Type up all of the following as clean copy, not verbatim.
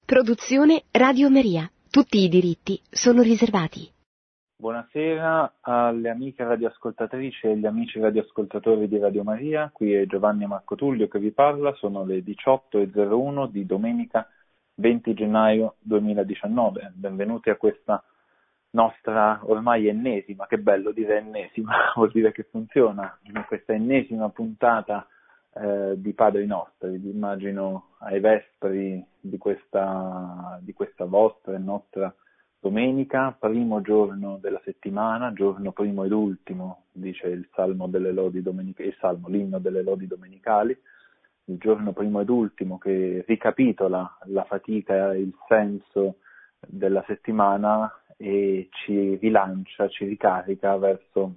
Produzione Radio Maria. Tutti i diritti sono riservati. Buonasera alle amiche radioascoltatrici e agli amici radioascoltatori di Radio Maria. Qui è Giovanni Marco Tullio che vi parla. Sono le 18:01 di domenica 20 gennaio 2019. Benvenuti a questa nostra ormai ennesima, che bello dire ennesima, vuol dire che funziona, questa ennesima puntata di Padri Nostri. Vi immagino ai vespri di questa vostra e nostra domenica, primo giorno della settimana, giorno primo ed ultimo, dice il Salmo delle lodi domenicali, l'inno delle lodi domenicali, il giorno primo ed ultimo che ricapitola la fatica e il senso della settimana e ci rilancia, ci ricarica verso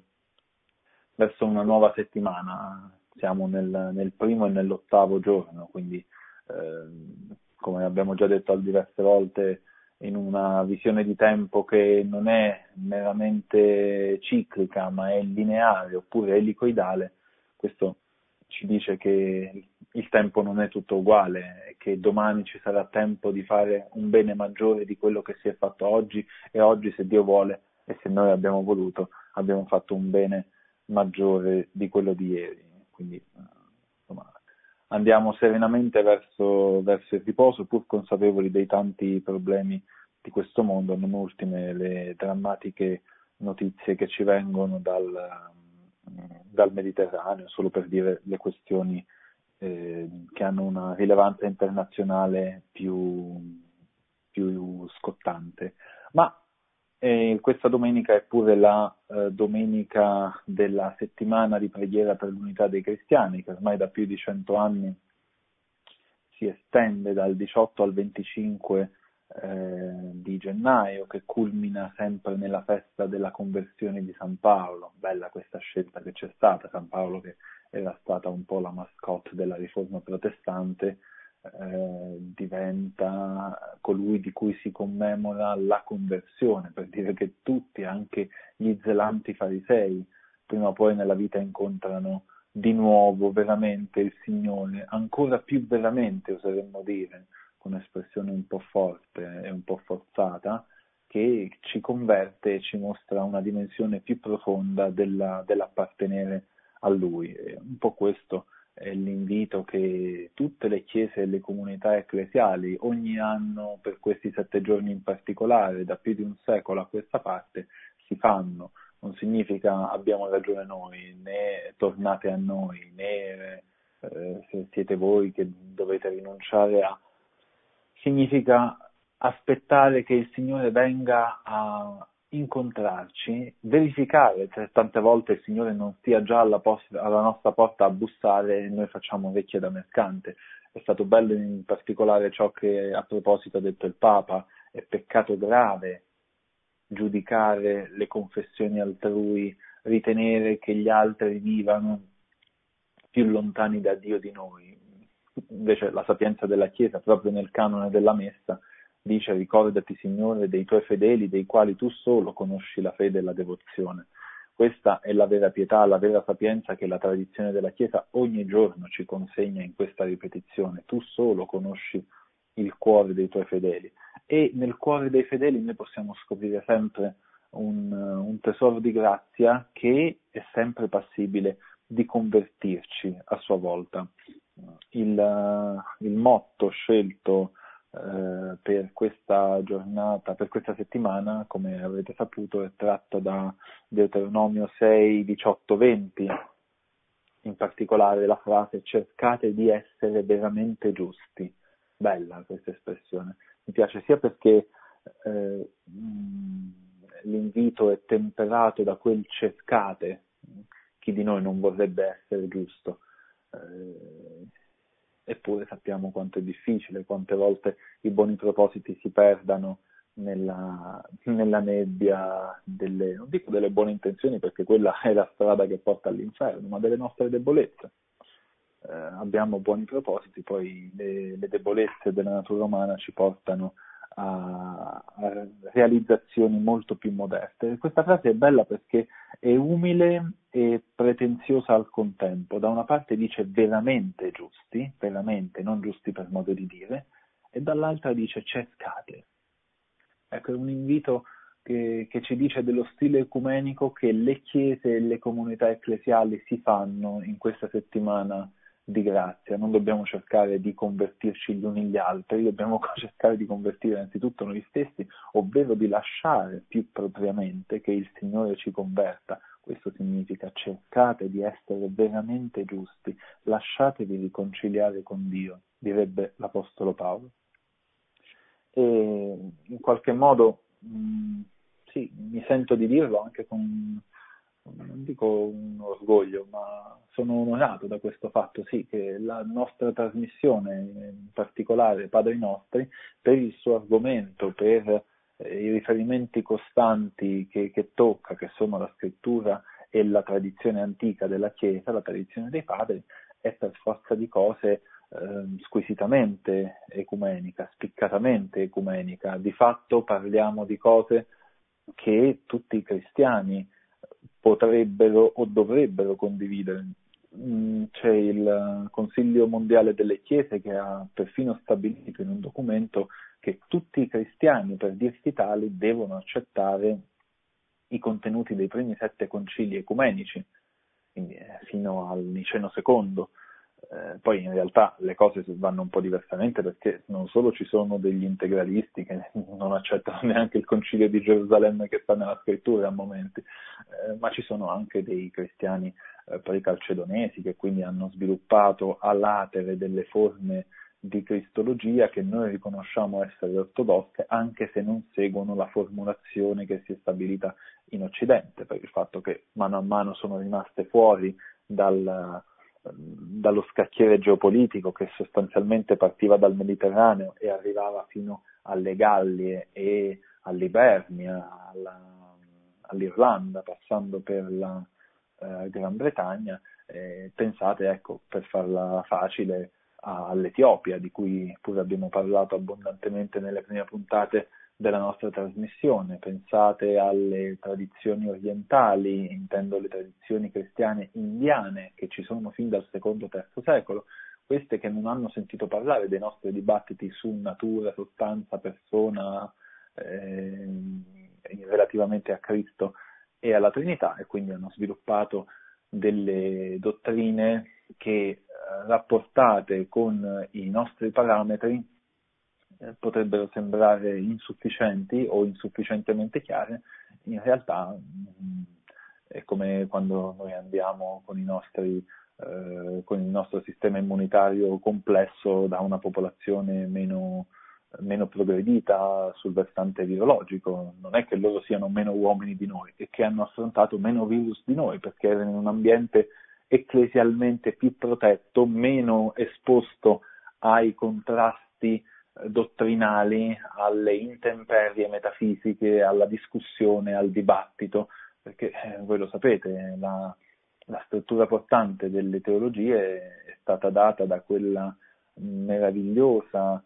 una nuova settimana. Siamo nel primo e nell'8° giorno, quindi come abbiamo già detto diverse volte, in una visione di tempo che non è meramente ciclica ma è lineare oppure elicoidale, questo ci dice che il tempo non è tutto uguale e che domani ci sarà tempo di fare un bene maggiore di quello che si è fatto oggi, e oggi, se Dio vuole e se noi abbiamo voluto, abbiamo fatto un bene maggiore di quello di ieri. Quindi insomma, andiamo serenamente verso il riposo, pur consapevoli dei tanti problemi di questo mondo, non ultime le drammatiche notizie che ci vengono dal Mediterraneo, solo per dire le questioni che hanno una rilevanza internazionale più scottante. Ma questa domenica è pure la domenica della settimana di preghiera per l'unità dei cristiani, che ormai da più di 100 anni si estende dal 18 al 25 di gennaio, che culmina sempre nella festa della conversione di San Paolo. Bella questa scelta che c'è stata. San Paolo, che era stata un po' la mascotte della riforma protestante, diventa colui di cui si commemora la conversione, per dire che tutti, anche gli zelanti farisei, prima o poi nella vita incontrano di nuovo veramente il Signore, ancora più veramente, oseremmo dire, con espressione un po' forte e un po' forzata, che ci converte e ci mostra una dimensione più profonda dell'appartenere a Lui. E un po' questo è l'invito che tutte le chiese e le comunità ecclesiali ogni anno, per questi 7 giorni in particolare, da più di un secolo a questa parte, si fanno. Non significa abbiamo ragione noi, né tornate a noi, né se siete voi che dovete rinunciare a. Significa aspettare che il Signore venga a incontrarci, verificare se tante volte il Signore non stia già alla nostra porta a bussare e noi facciamo orecchie da mercante. È stato bello in particolare ciò che a proposito ha detto il Papa: è peccato grave giudicare le confessioni altrui, ritenere che gli altri vivano più lontani da Dio di noi. Invece la sapienza della Chiesa, proprio nel canone della Messa, dice: ricordati, Signore, dei tuoi fedeli, dei quali tu solo conosci la fede e la devozione. Questa è la vera pietà, la vera sapienza che la tradizione della Chiesa ogni giorno ci consegna in questa ripetizione: tu solo conosci il cuore dei tuoi fedeli. E nel cuore dei fedeli noi possiamo scoprire sempre un tesoro di grazia che è sempre passibile di convertirci a sua volta. Il motto scelto per questa giornata, per questa settimana, come avrete saputo, è tratto da Deuteronomio 6, 18, 20, in particolare la frase: cercate di essere veramente giusti. Bella questa espressione, mi piace sia perché l'invito è temperato da quel cercate. Chi di noi non vorrebbe essere giusto? Eppure sappiamo quanto è difficile, quante volte i buoni propositi si perdano nella nebbia non dico delle buone intenzioni, perché quella è la strada che porta all'inferno, ma delle nostre debolezze. Abbiamo buoni propositi, poi le debolezze della natura umana ci portano a realizzazioni molto più modeste. Questa frase è bella perché è umile e pretenziosa al contempo. Da una parte dice veramente giusti, veramente, non giusti per modo di dire, e dall'altra dice cercate. Ecco, è un invito che ci dice dello stile ecumenico che le chiese e le comunità ecclesiali si fanno in questa settimana di grazia. Non dobbiamo cercare di convertirci gli uni gli altri, dobbiamo cercare di convertire innanzitutto noi stessi, ovvero di lasciare più propriamente che il Signore ci converta. Questo significa cercate di essere veramente giusti, lasciatevi riconciliare con Dio, direbbe l'Apostolo Paolo. E in qualche modo sì, mi sento di dirlo anche con, non dico un orgoglio, ma sono onorato da questo fatto, sì, che la nostra trasmissione, in particolare Padri Nostri, per il suo argomento, per i riferimenti costanti che tocca, che sono la scrittura e la tradizione antica della Chiesa, la tradizione dei Padri, è per forza di cose squisitamente ecumenica, spiccatamente ecumenica. Di fatto parliamo di cose che tutti i cristiani potrebbero o dovrebbero condividere. C'è il Consiglio Mondiale delle Chiese che ha perfino stabilito in un documento che tutti i cristiani, per dirsi tali, devono accettare i contenuti dei primi 7 concili ecumenici, quindi fino al Niceno II. Poi in realtà le cose vanno un po' diversamente, perché non solo ci sono degli integralisti che non accettano neanche il concilio di Gerusalemme che sta nella scrittura a momenti, ma ci sono anche dei cristiani precalcedonesi che quindi hanno sviluppato a latere delle forme di cristologia che noi riconosciamo essere ortodosse, anche se non seguono la formulazione che si è stabilita in Occidente, per il fatto che mano a mano sono rimaste fuori dallo scacchiere geopolitico che sostanzialmente partiva dal Mediterraneo e arrivava fino alle Gallie e all'Ibernia, all'Irlanda, passando per la Gran Bretagna. Pensate, ecco, per farla facile, all'Etiopia, di cui pure abbiamo parlato abbondantemente nelle prime puntate della nostra trasmissione. Pensate alle tradizioni orientali, intendo le tradizioni cristiane indiane che ci sono fin dal secondo-terzo secolo, queste che non hanno sentito parlare dei nostri dibattiti su natura, sostanza, persona, relativamente a Cristo e alla Trinità, e quindi hanno sviluppato delle dottrine che rapportate con i nostri parametri potrebbero sembrare insufficienti o insufficientemente chiare. In realtà è come quando noi andiamo con con il nostro sistema immunitario complesso da una popolazione meno progredita sul versante virologico. Non è che loro siano meno uomini di noi, è che hanno affrontato meno virus di noi, perché erano in un ambiente ecclesialmente più protetto, meno esposto ai contrasti dottrinali, alle intemperie metafisiche, alla discussione, al dibattito, perché voi lo sapete, la struttura portante delle teologie è stata data da quella meravigliosa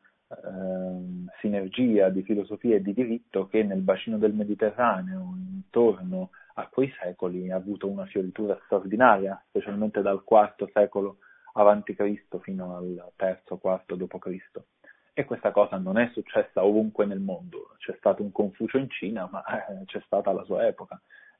sinergia di filosofia e di diritto che nel bacino del Mediterraneo, intorno a quei secoli, ha avuto una fioritura straordinaria, specialmente dal IV secolo avanti Cristo fino al III-IV d.C. E questa cosa non è successa ovunque nel mondo. C'è stato un Confucio in Cina, ma c'è stata la sua epoca,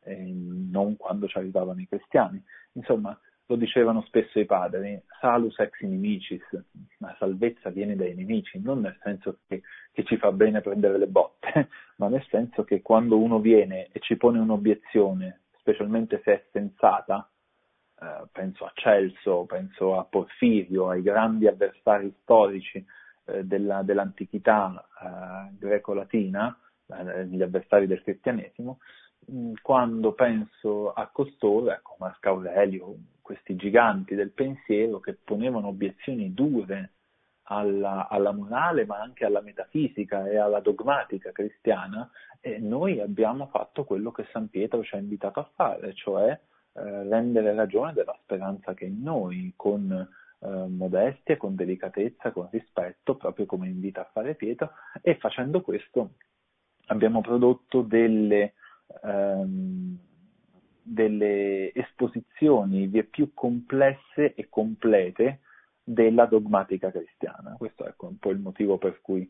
non quando ci arrivavano i cristiani. Insomma, lo dicevano spesso i padri, salus ex inimicis, la salvezza viene dai nemici, non nel senso che ci fa bene prendere le botte, ma nel senso che quando uno viene e ci pone un'obiezione, specialmente se è sensata, penso a Celso, penso a Porfirio, ai grandi avversari storici dell'antichità greco-latina, gli avversari del cristianesimo, quando penso a costoro, ecco, Marco Aurelio, questi giganti del pensiero che ponevano obiezioni dure alla morale, ma anche alla metafisica e alla dogmatica cristiana, e noi abbiamo fatto quello che San Pietro ci ha invitato a fare, cioè rendere ragione della speranza che è in noi, con modestia, con delicatezza, con rispetto, proprio come invita a fare Pietro, e facendo questo abbiamo prodotto delle esposizioni vie più complesse e complete della dogmatica cristiana. Questo è un po' il motivo per cui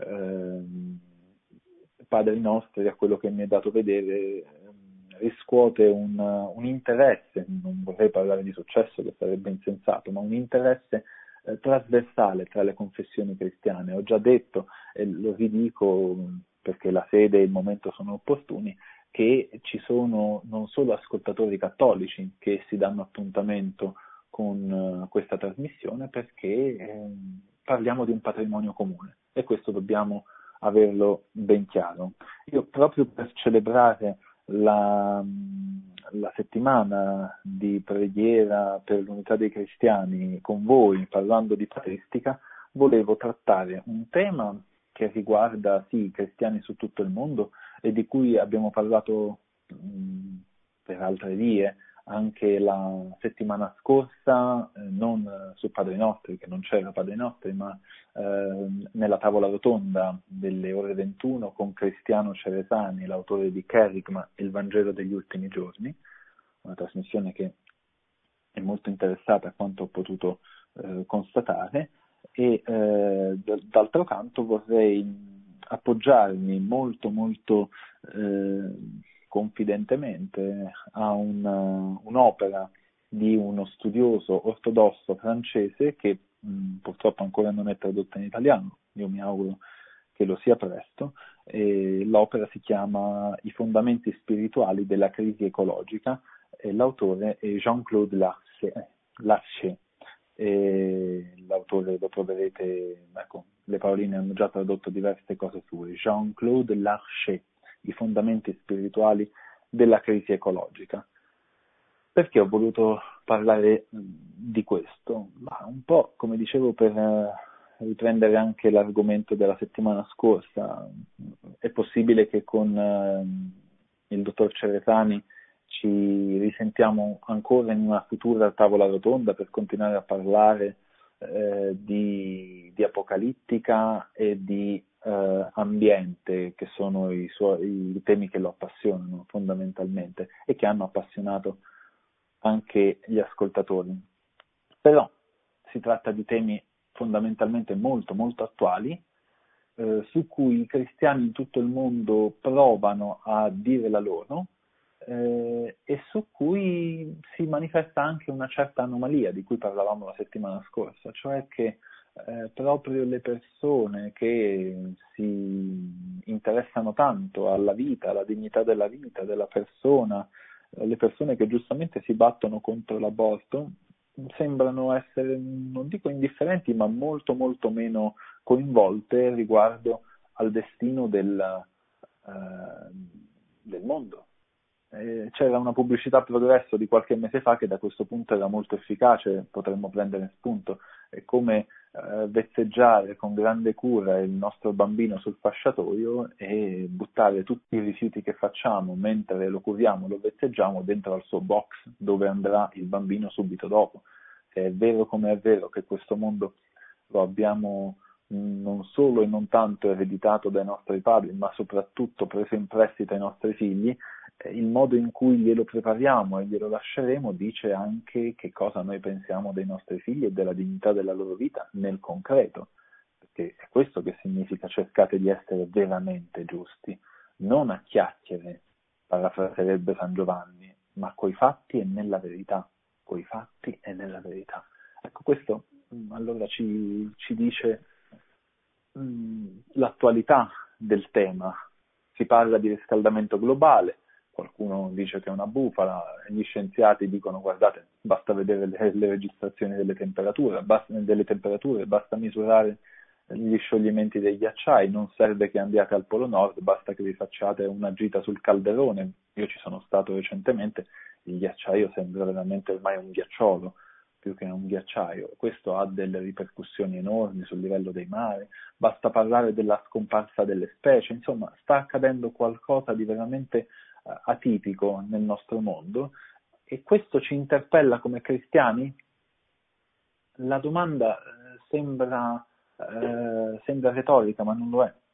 Padri Nostri, a quello che mi è dato vedere, riscuote un interesse, non vorrei parlare di successo che sarebbe insensato, ma un interesse trasversale tra le confessioni cristiane. Ho già detto, e lo ridico perché la sede e il momento sono opportuni, che ci sono non solo ascoltatori cattolici che si danno appuntamento con questa trasmissione perché parliamo di un patrimonio comune e questo dobbiamo averlo ben chiaro. Io proprio per celebrare la settimana di preghiera per l'unità dei cristiani con voi, parlando di patristica, volevo trattare un tema che riguarda sì i cristiani su tutto il mondo e di cui abbiamo parlato per altre vie anche la settimana scorsa, non su Padri Nostri, che non c'era Padri Nostri, ma nella tavola rotonda delle ore 21 con Cristiano Ceresani, l'autore di Kerygma e il Vangelo degli ultimi giorni, una trasmissione che è molto interessata a quanto ho potuto constatare, e d'altro canto vorrei appoggiarmi molto confidentemente a un'opera di uno studioso ortodosso francese che purtroppo ancora non è tradotta in italiano, io mi auguro che lo sia presto, e l'opera si chiama I fondamenti spirituali della crisi ecologica e l'autore è Jean-Claude Larcher. L'autore lo troverete, ecco, le paroline hanno già tradotto diverse cose sue, Jean-Claude Larcher, I fondamenti spirituali della crisi ecologica. Perché ho voluto parlare di questo? Ma un po', come dicevo, per riprendere anche l'argomento della settimana scorsa. È possibile che con il dottor Ceresani ci risentiamo ancora in una futura tavola rotonda per continuare a parlare di apocalittica e di ambiente, che sono i temi che lo appassionano fondamentalmente e che hanno appassionato anche gli ascoltatori. Però si tratta di temi fondamentalmente molto attuali, su cui i cristiani in tutto il mondo provano a dire la loro, e su cui si manifesta anche una certa anomalia di cui parlavamo la settimana scorsa, cioè che proprio le persone che si interessano tanto alla vita, alla dignità della vita, della persona, le persone che giustamente si battono contro l'aborto, sembrano essere, non dico indifferenti, ma molto meno coinvolte riguardo al destino del mondo. C'era una pubblicità Progresso di qualche mese fa che da questo punto era molto efficace, potremmo prendere spunto. È come vezzeggiare con grande cura il nostro bambino sul fasciatoio e buttare tutti i rifiuti che facciamo mentre lo curiamo, lo vezzeggiamo dentro al suo box dove andrà il bambino subito dopo. Se è vero come è vero che questo mondo lo abbiamo non solo e non tanto ereditato dai nostri padri, ma soprattutto preso in prestito ai nostri figli, il modo in cui glielo prepariamo e glielo lasceremo dice anche che cosa noi pensiamo dei nostri figli e della dignità della loro vita nel concreto, perché è questo che significa cercare di essere veramente giusti, non a chiacchiere, parafraserebbe San Giovanni, ma coi fatti e nella verità, coi fatti e nella verità. Ecco, questo allora ci dice l'attualità del tema. Si parla di riscaldamento globale, qualcuno dice che è una bufala, gli scienziati dicono guardate, basta vedere le registrazioni delle temperature, basta misurare gli scioglimenti dei ghiacciai, non serve che andiate al Polo Nord, basta che vi facciate una gita sul calderone. Io ci sono stato recentemente, il ghiacciaio sembra veramente ormai un ghiacciolo più che un ghiacciaio. Questo ha delle ripercussioni enormi sul livello dei mari, basta parlare della scomparsa delle specie, insomma sta accadendo qualcosa di veramente atipico nel nostro mondo e questo ci interpella come cristiani? La domanda sembra retorica, ma non lo è,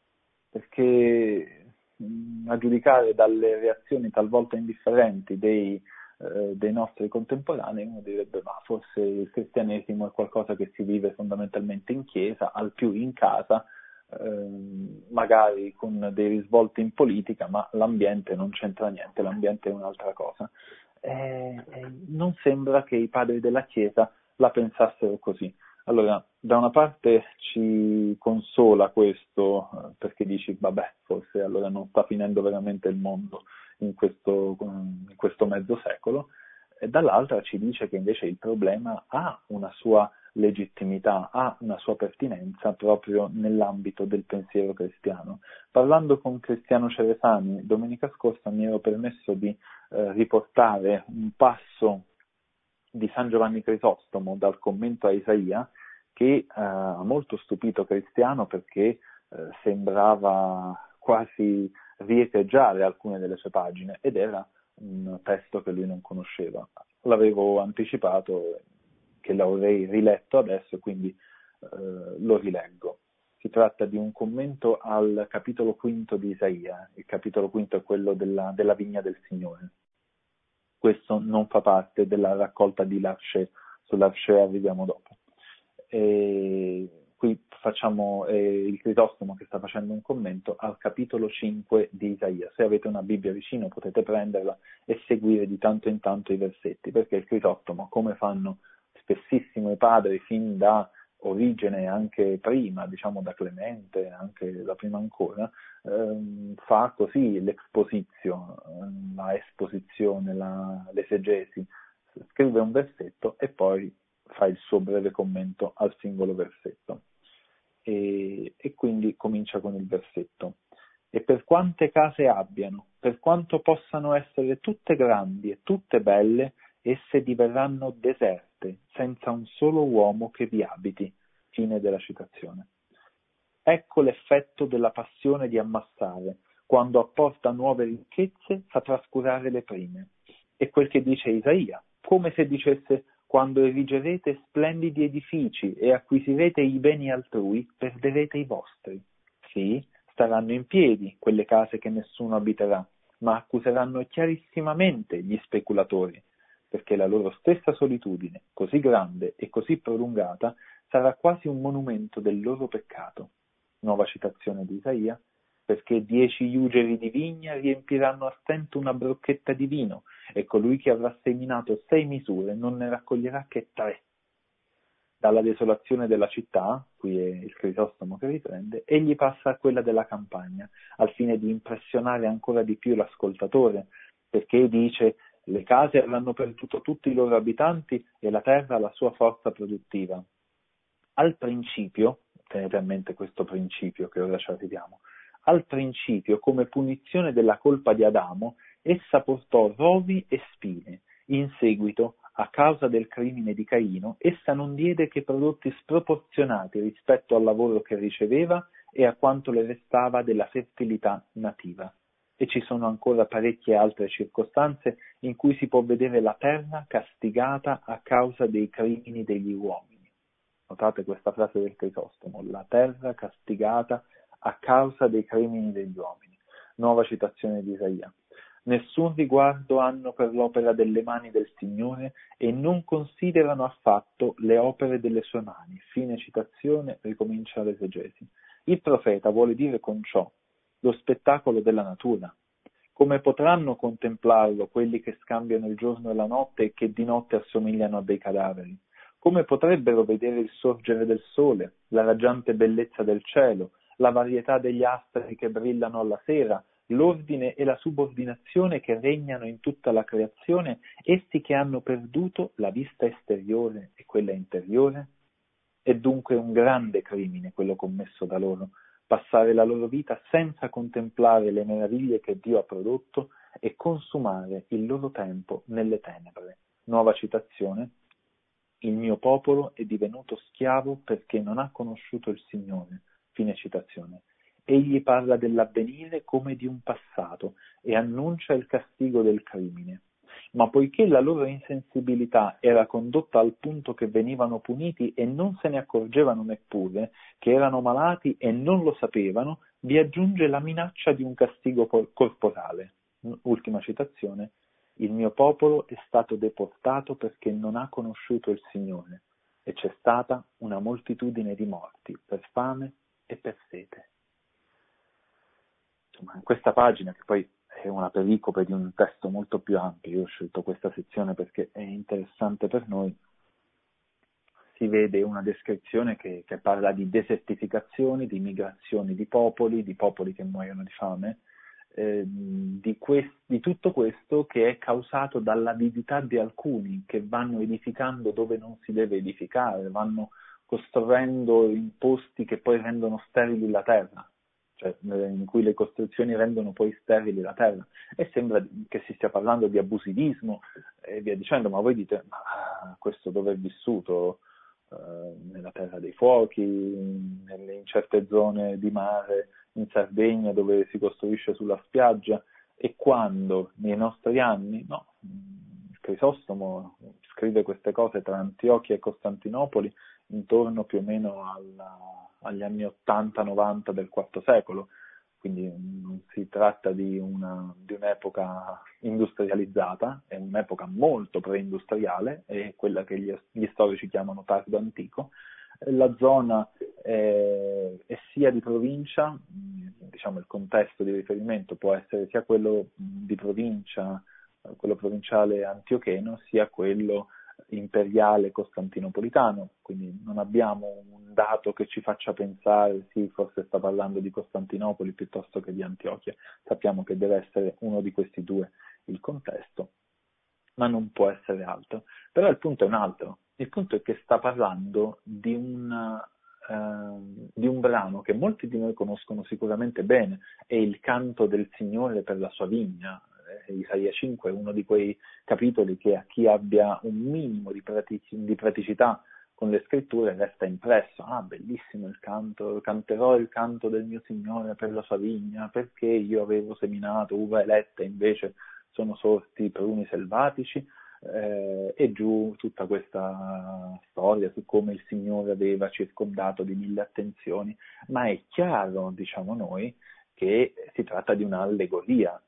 perché a giudicare dalle reazioni talvolta indifferenti dei dei nostri contemporanei, uno direbbe ma forse il cristianesimo è qualcosa che si vive fondamentalmente in chiesa, al più in casa, magari con dei risvolti in politica, ma l'ambiente non c'entra niente, l'ambiente è un'altra cosa. Non sembra che i padri della Chiesa la pensassero così. Allora, da una parte ci consola questo, perché dici, vabbè, forse allora non sta finendo veramente il mondo in questo mezzo secolo, e dall'altra ci dice che invece il problema ha una sua legittimità, ha una sua pertinenza proprio nell'ambito del pensiero cristiano. Parlando con Cristiano Ceresani domenica scorsa mi ero permesso di riportare un passo di San Giovanni Crisostomo dal commento a Isaia che ha molto stupito Cristiano perché sembrava quasi riecheggiare alcune delle sue pagine ed era un testo che lui non conosceva. L'avevo anticipato che l'avrei riletto adesso e quindi lo rileggo. Si tratta di un commento al capitolo quinto di Isaia. Il capitolo quinto è quello della vigna del Signore. Questo non fa parte della raccolta di Larché, sull'Arché arriviamo dopo. E qui facciamo il Crisostomo che sta facendo un commento al capitolo 5 di Isaia. Se avete una Bibbia vicino potete prenderla e seguire di tanto in tanto i versetti, perché il Crisostomo, come fanno spessissimo i padri fin da Origene, anche prima, diciamo da Clemente, anche da prima ancora, fa così l'exposizio, la esposizione, l'esegesi, scrive un versetto e poi fa il suo breve commento al singolo versetto. E quindi comincia con il versetto. E per quante case abbiano, per quanto possano essere tutte grandi e tutte belle, esse diverranno deserte, senza un solo uomo che vi abiti. Fine della citazione. Ecco l'effetto della passione di ammassare, quando apporta nuove ricchezze fa trascurare le prime. È quel che dice Isaia, come se dicesse: quando erigerete splendidi edifici e acquisirete i beni altrui, perderete i vostri. Sì, staranno in piedi quelle case che nessuno abiterà, ma accuseranno chiarissimamente gli speculatori, perché la loro stessa solitudine, così grande e così prolungata, sarà quasi un monumento del loro peccato. Nuova citazione di Isaia, perché 10 iugeri di vigna riempiranno a stento una brocchetta di vino, e colui che avrà seminato 6 misure non ne raccoglierà che 3. Dalla desolazione della città, qui è il Crisostomo che riprende, egli passa a quella della campagna, al fine di impressionare ancora di più l'ascoltatore, perché dice: le case avranno perduto tutti i loro abitanti e la terra la sua forza produttiva. Al principio, tenete a mente questo principio che ora ci arriviamo, al principio, come punizione della colpa di Adamo, essa portò rovi e spine. In seguito, a causa del crimine di Caino, essa non diede che prodotti sproporzionati rispetto al lavoro che riceveva e a quanto le restava della fertilità nativa. E ci sono ancora parecchie altre circostanze in cui si può vedere la terra castigata a causa dei crimini degli uomini. Notate questa frase del Crisostomo, la terra castigata a causa dei crimini degli uomini. Nuova citazione di Isaia. Nessun riguardo hanno per l'opera delle mani del Signore e non considerano affatto le opere delle sue mani. Fine citazione, ricomincia l'esegesi. Il profeta vuole dire con ciò lo spettacolo della natura. Come potranno contemplarlo quelli che scambiano il giorno e la notte e che di notte assomigliano a dei cadaveri? Come potrebbero vedere il sorgere del sole, la raggiante bellezza del cielo, la varietà degli astri che brillano alla sera, l'ordine e la subordinazione che regnano in tutta la creazione, essi che hanno perduto la vista esteriore e quella interiore? È dunque un grande crimine quello commesso da loro, passare la loro vita senza contemplare le meraviglie che Dio ha prodotto e consumare il loro tempo nelle tenebre. Nuova citazione. Il mio popolo è divenuto schiavo perché non ha conosciuto il Signore. Fine citazione. Egli parla dell'avvenire come di un passato e annuncia il castigo del crimine. Ma poiché la loro insensibilità era condotta al punto che venivano puniti e non se ne accorgevano neppure, che erano malati e non lo sapevano, vi aggiunge la minaccia di un castigo corporale. Ultima citazione. il mio popolo è stato deportato perché non ha conosciuto il Signore e c'è stata una moltitudine di morti per fame e per sete. Insomma, in questa pagina, che poi è una pericope di un testo molto più ampio, io ho scelto questa sezione perché è interessante per noi, si vede una descrizione che parla di desertificazioni, di migrazioni di popoli che muoiono di fame, di tutto questo che è causato dall'avidità di alcuni che vanno edificando dove non si deve edificare, vanno costruendo in posti che poi rendono sterili la terra, cioè in cui le costruzioni rendono poi sterili la terra, e sembra che si stia parlando di abusivismo e via dicendo, ma voi dite, ma questo dove è vissuto? Nella terra dei fuochi, in certe zone di mare, in Sardegna dove si costruisce sulla spiaggia, e quando nei nostri anni, no, Crisostomo scrive queste cose tra Antiochia e Costantinopoli intorno più o meno agli anni 80-90 del IV secolo, quindi non si tratta di un'epoca industrializzata, è un'epoca molto preindustriale, è quella che gli storici chiamano tardo antico. La zona è sia di provincia, diciamo il contesto di riferimento può essere sia quello di provincia, quello provinciale antiocheno, sia quello imperiale costantinopolitano, quindi non abbiamo un dato che ci faccia pensare sì, forse sta parlando di Costantinopoli piuttosto che di Antiochia. Sappiamo che deve essere uno di questi due il contesto, ma non può essere altro. Però il punto è un altro, il punto è che sta parlando di un brano che molti di noi conoscono sicuramente bene, è il canto del Signore per la sua vigna. Isaia 5 è uno di quei capitoli che a chi abbia un minimo di praticità con le scritture resta impresso. Ah, bellissimo il canto, canterò il canto del mio Signore per la sua vigna, perché io avevo seminato uva eletta, invece sono sorti pruni selvatici, e giù tutta questa storia su come il Signore aveva circondato di 1000 attenzioni, ma è chiaro, diciamo noi, che si tratta di un'allegoria.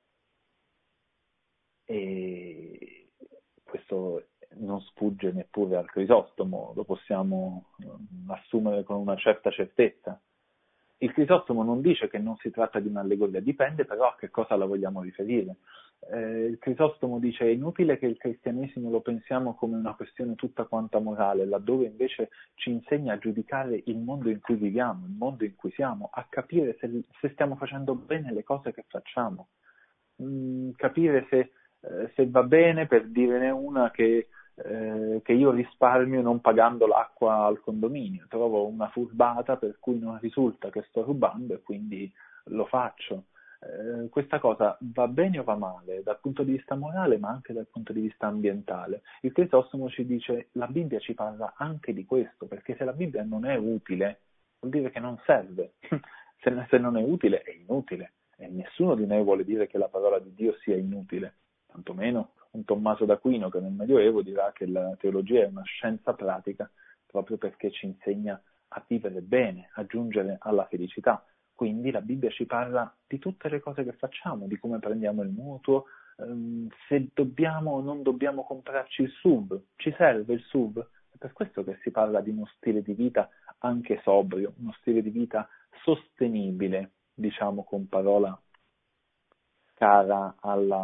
E questo non sfugge neppure al Crisostomo, lo possiamo assumere con una certa certezza. Il Crisostomo non dice che non si tratta di un'allegoria, dipende però a che cosa la vogliamo riferire. Il Crisostomo dice: è inutile che il cristianesimo lo pensiamo come una questione tutta quanta morale, laddove invece ci insegna a giudicare il mondo in cui viviamo, il mondo in cui siamo, a capire se stiamo facendo bene le cose che facciamo, capire se va bene, per dirne una, che io risparmio non pagando l'acqua al condominio, trovo una furbata per cui non risulta che sto rubando e quindi lo faccio. Questa cosa va bene o va male dal punto di vista morale, ma anche dal punto di vista ambientale. Il Crisostomo ci dice: la Bibbia ci parla anche di questo, perché se la Bibbia non è utile vuol dire che non serve. Se non è utile è inutile, e nessuno di noi vuole dire che la parola di Dio sia inutile, tantomeno un Tommaso d'Aquino che nel Medioevo dirà che la teologia è una scienza pratica proprio perché ci insegna a vivere bene, a giungere alla felicità. Quindi la Bibbia ci parla di tutte le cose che facciamo, di come prendiamo il mutuo, se dobbiamo o non dobbiamo comprarci il SUV, ci serve il SUV? È per questo che si parla di uno stile di vita anche sobrio, uno stile di vita sostenibile, diciamo con parola cara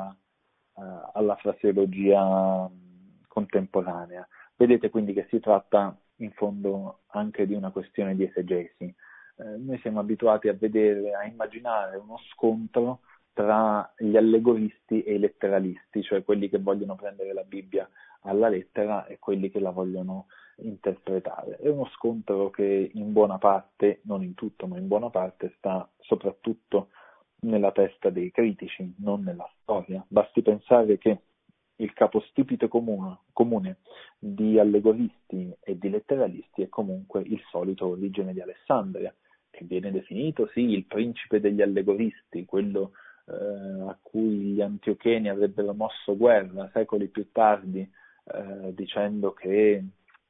alla fraseologia contemporanea. Vedete quindi che si tratta in fondo anche di una questione di esegesi. Noi siamo abituati a vedere, a immaginare uno scontro tra gli allegoristi e i letteralisti, cioè quelli che vogliono prendere la Bibbia alla lettera e quelli che la vogliono interpretare. È uno scontro che in buona parte, non in tutto, ma in buona parte sta soprattutto nella testa dei critici, non nella storia. Basti pensare che il capostipite comune di allegoristi e di letteralisti è comunque il solito Origene di Alessandria, che viene definito sì il principe degli allegoristi, quello a cui gli antiocheni avrebbero mosso guerra secoli più tardi, dicendo che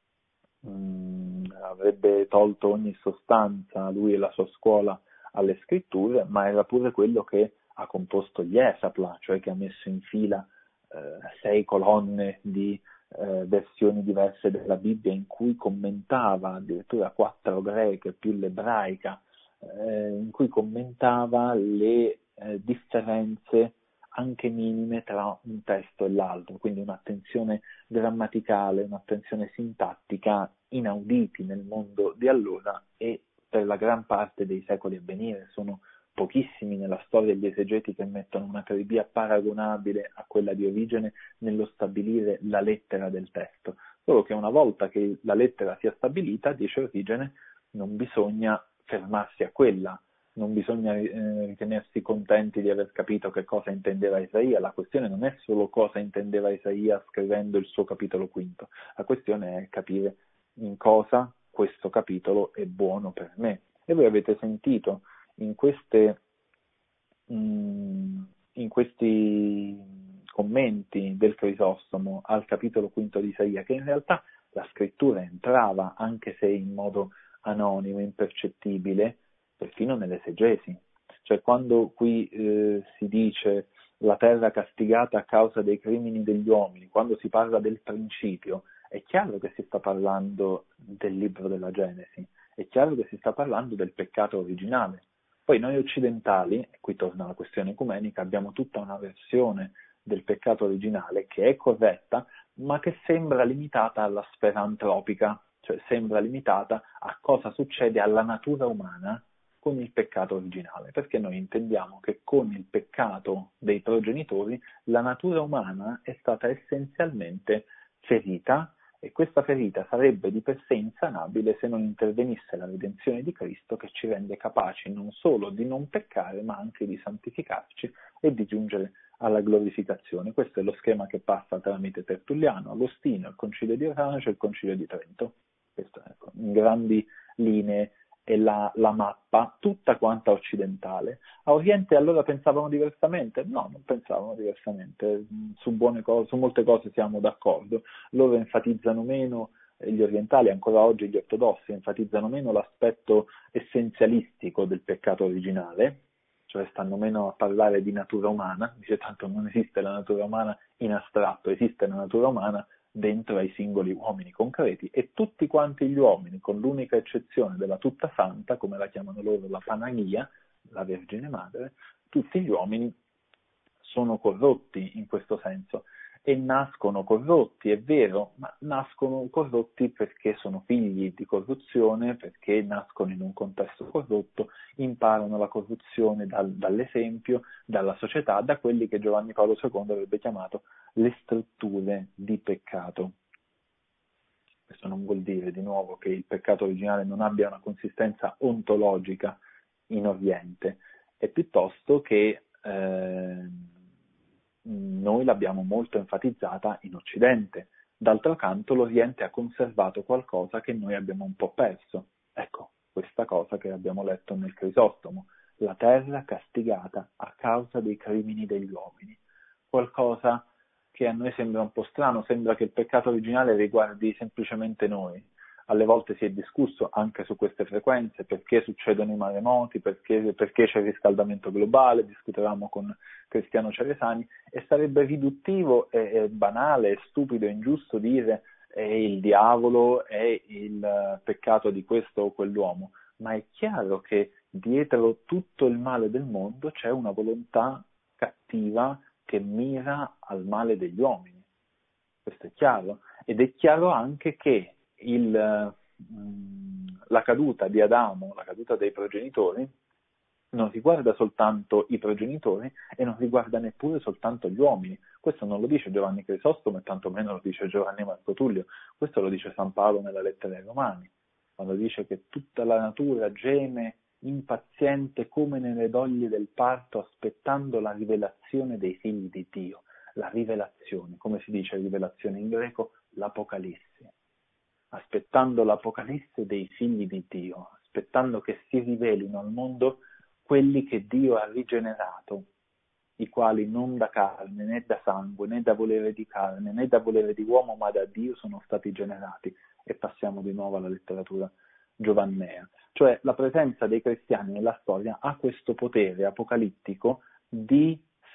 avrebbe tolto ogni sostanza, lui e la sua scuola, alle scritture, ma era pure quello che ha composto gli Esapla, cioè che ha messo in fila 6 colonne di versioni diverse della Bibbia in cui commentava, addirittura 4 greche più l'ebraica, in cui commentava le differenze anche minime tra un testo e l'altro, quindi un'attenzione grammaticale, un'attenzione sintattica inauditi nel mondo di allora e per la gran parte dei secoli a venire. Sono pochissimi nella storia gli esegeti che mettono una acribia paragonabile a quella di Origene nello stabilire la lettera del testo, solo che una volta che la lettera sia stabilita, dice Origene, non bisogna fermarsi a quella, non bisogna ritenersi contenti di aver capito che cosa intendeva Isaia. La questione non è solo cosa intendeva Isaia scrivendo il suo capitolo quinto, la questione è capire in cosa questo capitolo è buono per me. E voi avete sentito in questi commenti del Crisostomo al capitolo quinto di Isaia che in realtà la scrittura entrava, anche se in modo anonimo, impercettibile, perfino nell'esegesi. Cioè quando qui si dice la terra castigata a causa dei crimini degli uomini, quando si parla del principio, è chiaro che si sta parlando del libro della Genesi, è chiaro che si sta parlando del peccato originale. Poi noi occidentali, e qui torna la questione ecumenica, abbiamo tutta una versione del peccato originale che è corretta, ma che sembra limitata alla sfera antropica, cioè sembra limitata a cosa succede alla natura umana con il peccato originale, perché noi intendiamo che con il peccato dei progenitori la natura umana è stata essenzialmente ferita e questa ferita sarebbe di per sé insanabile se non intervenisse la redenzione di Cristo che ci rende capaci non solo di non peccare ma anche di santificarci e di giungere alla glorificazione. Questo è lo schema che passa tramite Tertulliano, Agostino, il Concilio di Orange e il Concilio di Trento. Questo, ecco, in grandi linee è la mappa tutta quanta occidentale. A Oriente allora pensavano diversamente? No, non pensavano diversamente, su molte cose siamo d'accordo. Loro enfatizzano meno, gli orientali, ancora oggi gli ortodossi, enfatizzano meno l'aspetto essenzialistico del peccato originale, cioè stanno meno a parlare di natura umana, dice tanto non esiste la natura umana in astratto, esiste la natura umana dentro ai singoli uomini concreti e tutti quanti gli uomini, con l'unica eccezione della tutta santa, come la chiamano loro la Panagia, la Vergine Madre, tutti gli uomini sono corrotti in questo senso e nascono corrotti, è vero, ma nascono corrotti perché sono figli di corruzione, perché nascono in un contesto corrotto, imparano la corruzione dall'esempio, dalla società, da quelli che Giovanni Paolo II avrebbe chiamato le strutture di peccato. Questo non vuol dire di nuovo che il peccato originale non abbia una consistenza ontologica in Oriente, è piuttosto che noi l'abbiamo molto enfatizzata in Occidente. D'altro canto l'Oriente ha conservato qualcosa che noi abbiamo un po' perso. Ecco, questa cosa che abbiamo letto nel Crisostomo, la terra castigata a causa dei crimini degli uomini. Qualcosa che a noi sembra un po' strano, sembra che il peccato originale riguardi semplicemente noi. Alle volte si è discusso anche su queste frequenze, perché succedono i maremoti, perché c'è il riscaldamento globale, discutevamo con Cristiano Ceresani, e sarebbe riduttivo e banale, e stupido e ingiusto dire è il diavolo, è il peccato di questo o quell'uomo, ma è chiaro che dietro tutto il male del mondo c'è una volontà cattiva che mira al male degli uomini. Questo è chiaro. Ed è chiaro anche che la caduta di Adamo, la caduta dei progenitori, non riguarda soltanto i progenitori e non riguarda neppure soltanto gli uomini. Questo non lo dice Giovanni Crisostomo e tantomeno lo dice Giovanni Marco Tullio, questo lo dice San Paolo nella lettera ai Romani, quando dice che tutta la natura geme impaziente come nelle doglie del parto aspettando la rivelazione dei figli di Dio. La rivelazione, come si dice rivelazione in greco? L'Apocalisse. Aspettando l'Apocalisse dei figli di Dio, aspettando che si rivelino al mondo quelli che Dio ha rigenerato, i quali non da carne, né da sangue, né da volere di carne, né da volere di uomo, ma da Dio sono stati generati. E passiamo di nuovo alla letteratura giovannea. Cioè la presenza dei cristiani nella storia ha questo potere apocalittico di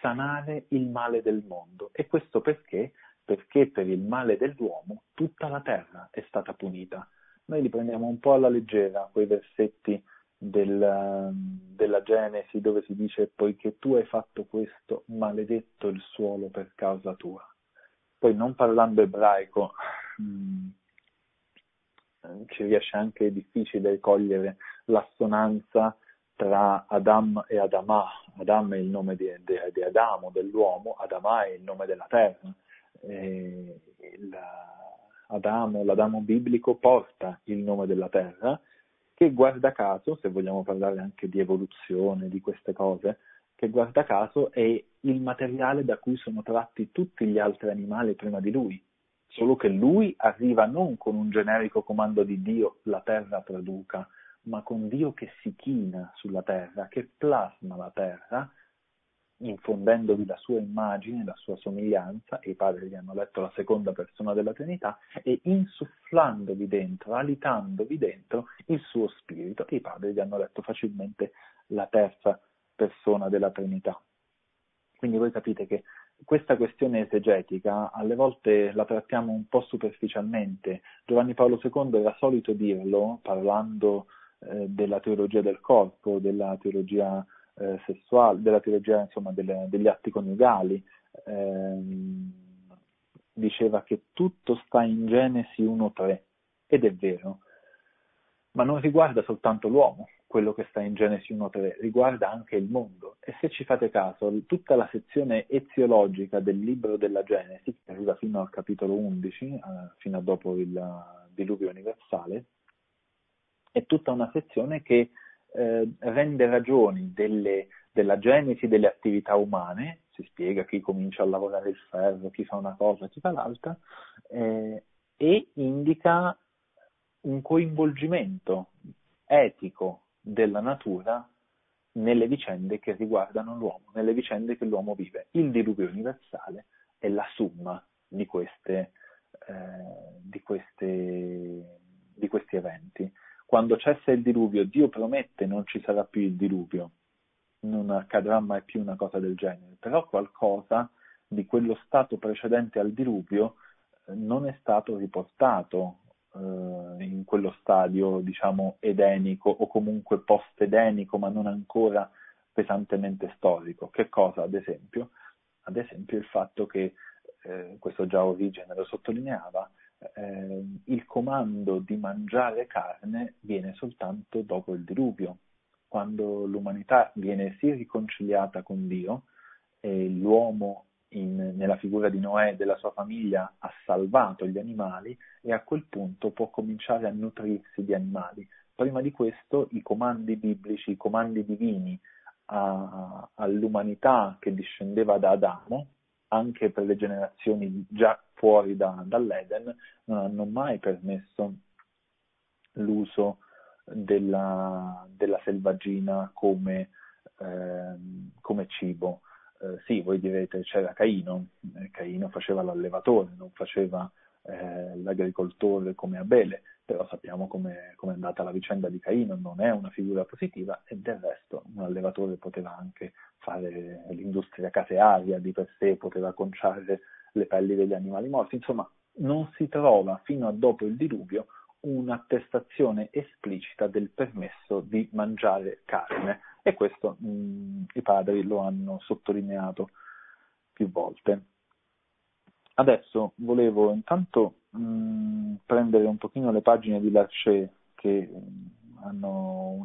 sanare il male del mondo. E questo perché? Perché per il male dell'uomo tutta la terra è stata punita. Noi li prendiamo un po' alla leggera, quei versetti della Genesi dove si dice poiché tu hai fatto questo, maledetto il suolo per causa tua. Poi non parlando ebraico ci riesce anche difficile cogliere l'assonanza tra Adam e Adamà. Adam è il nome di Adamo, dell'uomo, Adamà è il nome della terra. L'Adamo biblico porta il nome della terra, che guarda caso, se vogliamo parlare anche di evoluzione, di queste cose, che guarda caso è il materiale da cui sono tratti tutti gli altri animali prima di lui. Solo che lui arriva non con un generico comando di Dio, la terra produca, ma con Dio che si china sulla terra, che plasma la terra, infondendovi la sua immagine, la sua somiglianza, e i padri gli hanno letto la seconda persona della Trinità, e insufflandovi dentro, alitandovi dentro il suo spirito, e i padri gli hanno letto facilmente la terza persona della Trinità. Quindi voi capite che questa questione esegetica alle volte la trattiamo un po' superficialmente. Giovanni Paolo II era solito dirlo, parlando della teologia del corpo, della teologia sessuale, della teologia insomma degli atti coniugali. Diceva che tutto sta in Genesi 1:3, ed è vero, ma non riguarda soltanto l'uomo, quello che sta in Genesi 1:3, riguarda anche il mondo. E se ci fate caso, tutta la sezione eziologica del libro della Genesi, che arriva fino al capitolo 11, fino a dopo il diluvio universale, è tutta una sezione che rende ragioni della genesi delle attività umane, si spiega chi comincia a lavorare il ferro, chi fa una cosa, chi fa l'altra, e indica un coinvolgimento etico della natura nelle vicende che riguardano l'uomo, nelle vicende che l'uomo vive. Il diluvio universale è la summa di questi eventi. Quando cessa il diluvio, Dio promette non ci sarà più il diluvio, non accadrà mai più una cosa del genere, però qualcosa di quello stato precedente al diluvio non è stato riportato in quello stadio, diciamo, edenico o comunque post-edenico, ma non ancora pesantemente storico. Che cosa, ad esempio? Ad esempio il fatto che, questo già Origene lo sottolineava, il comando di mangiare carne viene soltanto dopo il diluvio, quando l'umanità viene sì riconciliata con Dio e l'uomo nella figura di Noè e della sua famiglia ha salvato gli animali, e a quel punto può cominciare a nutrirsi di animali. Prima di questo i comandi biblici, i comandi divini all'umanità che discendeva da Adamo, anche per le generazioni già fuori dall'Eden, non hanno mai permesso l'uso della selvaggina come cibo. Sì, voi direte c'era Caino faceva l'allevatore, non faceva l'agricoltore come Abele, però sappiamo come è andata la vicenda di Caino, non è una figura positiva, e del resto un allevatore poteva anche fare l'industria casearia di per sé, poteva conciare le pelli degli animali morti, insomma non si trova fino a dopo il diluvio un'attestazione esplicita del permesso di mangiare carne, e questo i padri lo hanno sottolineato più volte. Adesso volevo intanto prendere un pochino le pagine di Larcher, che hanno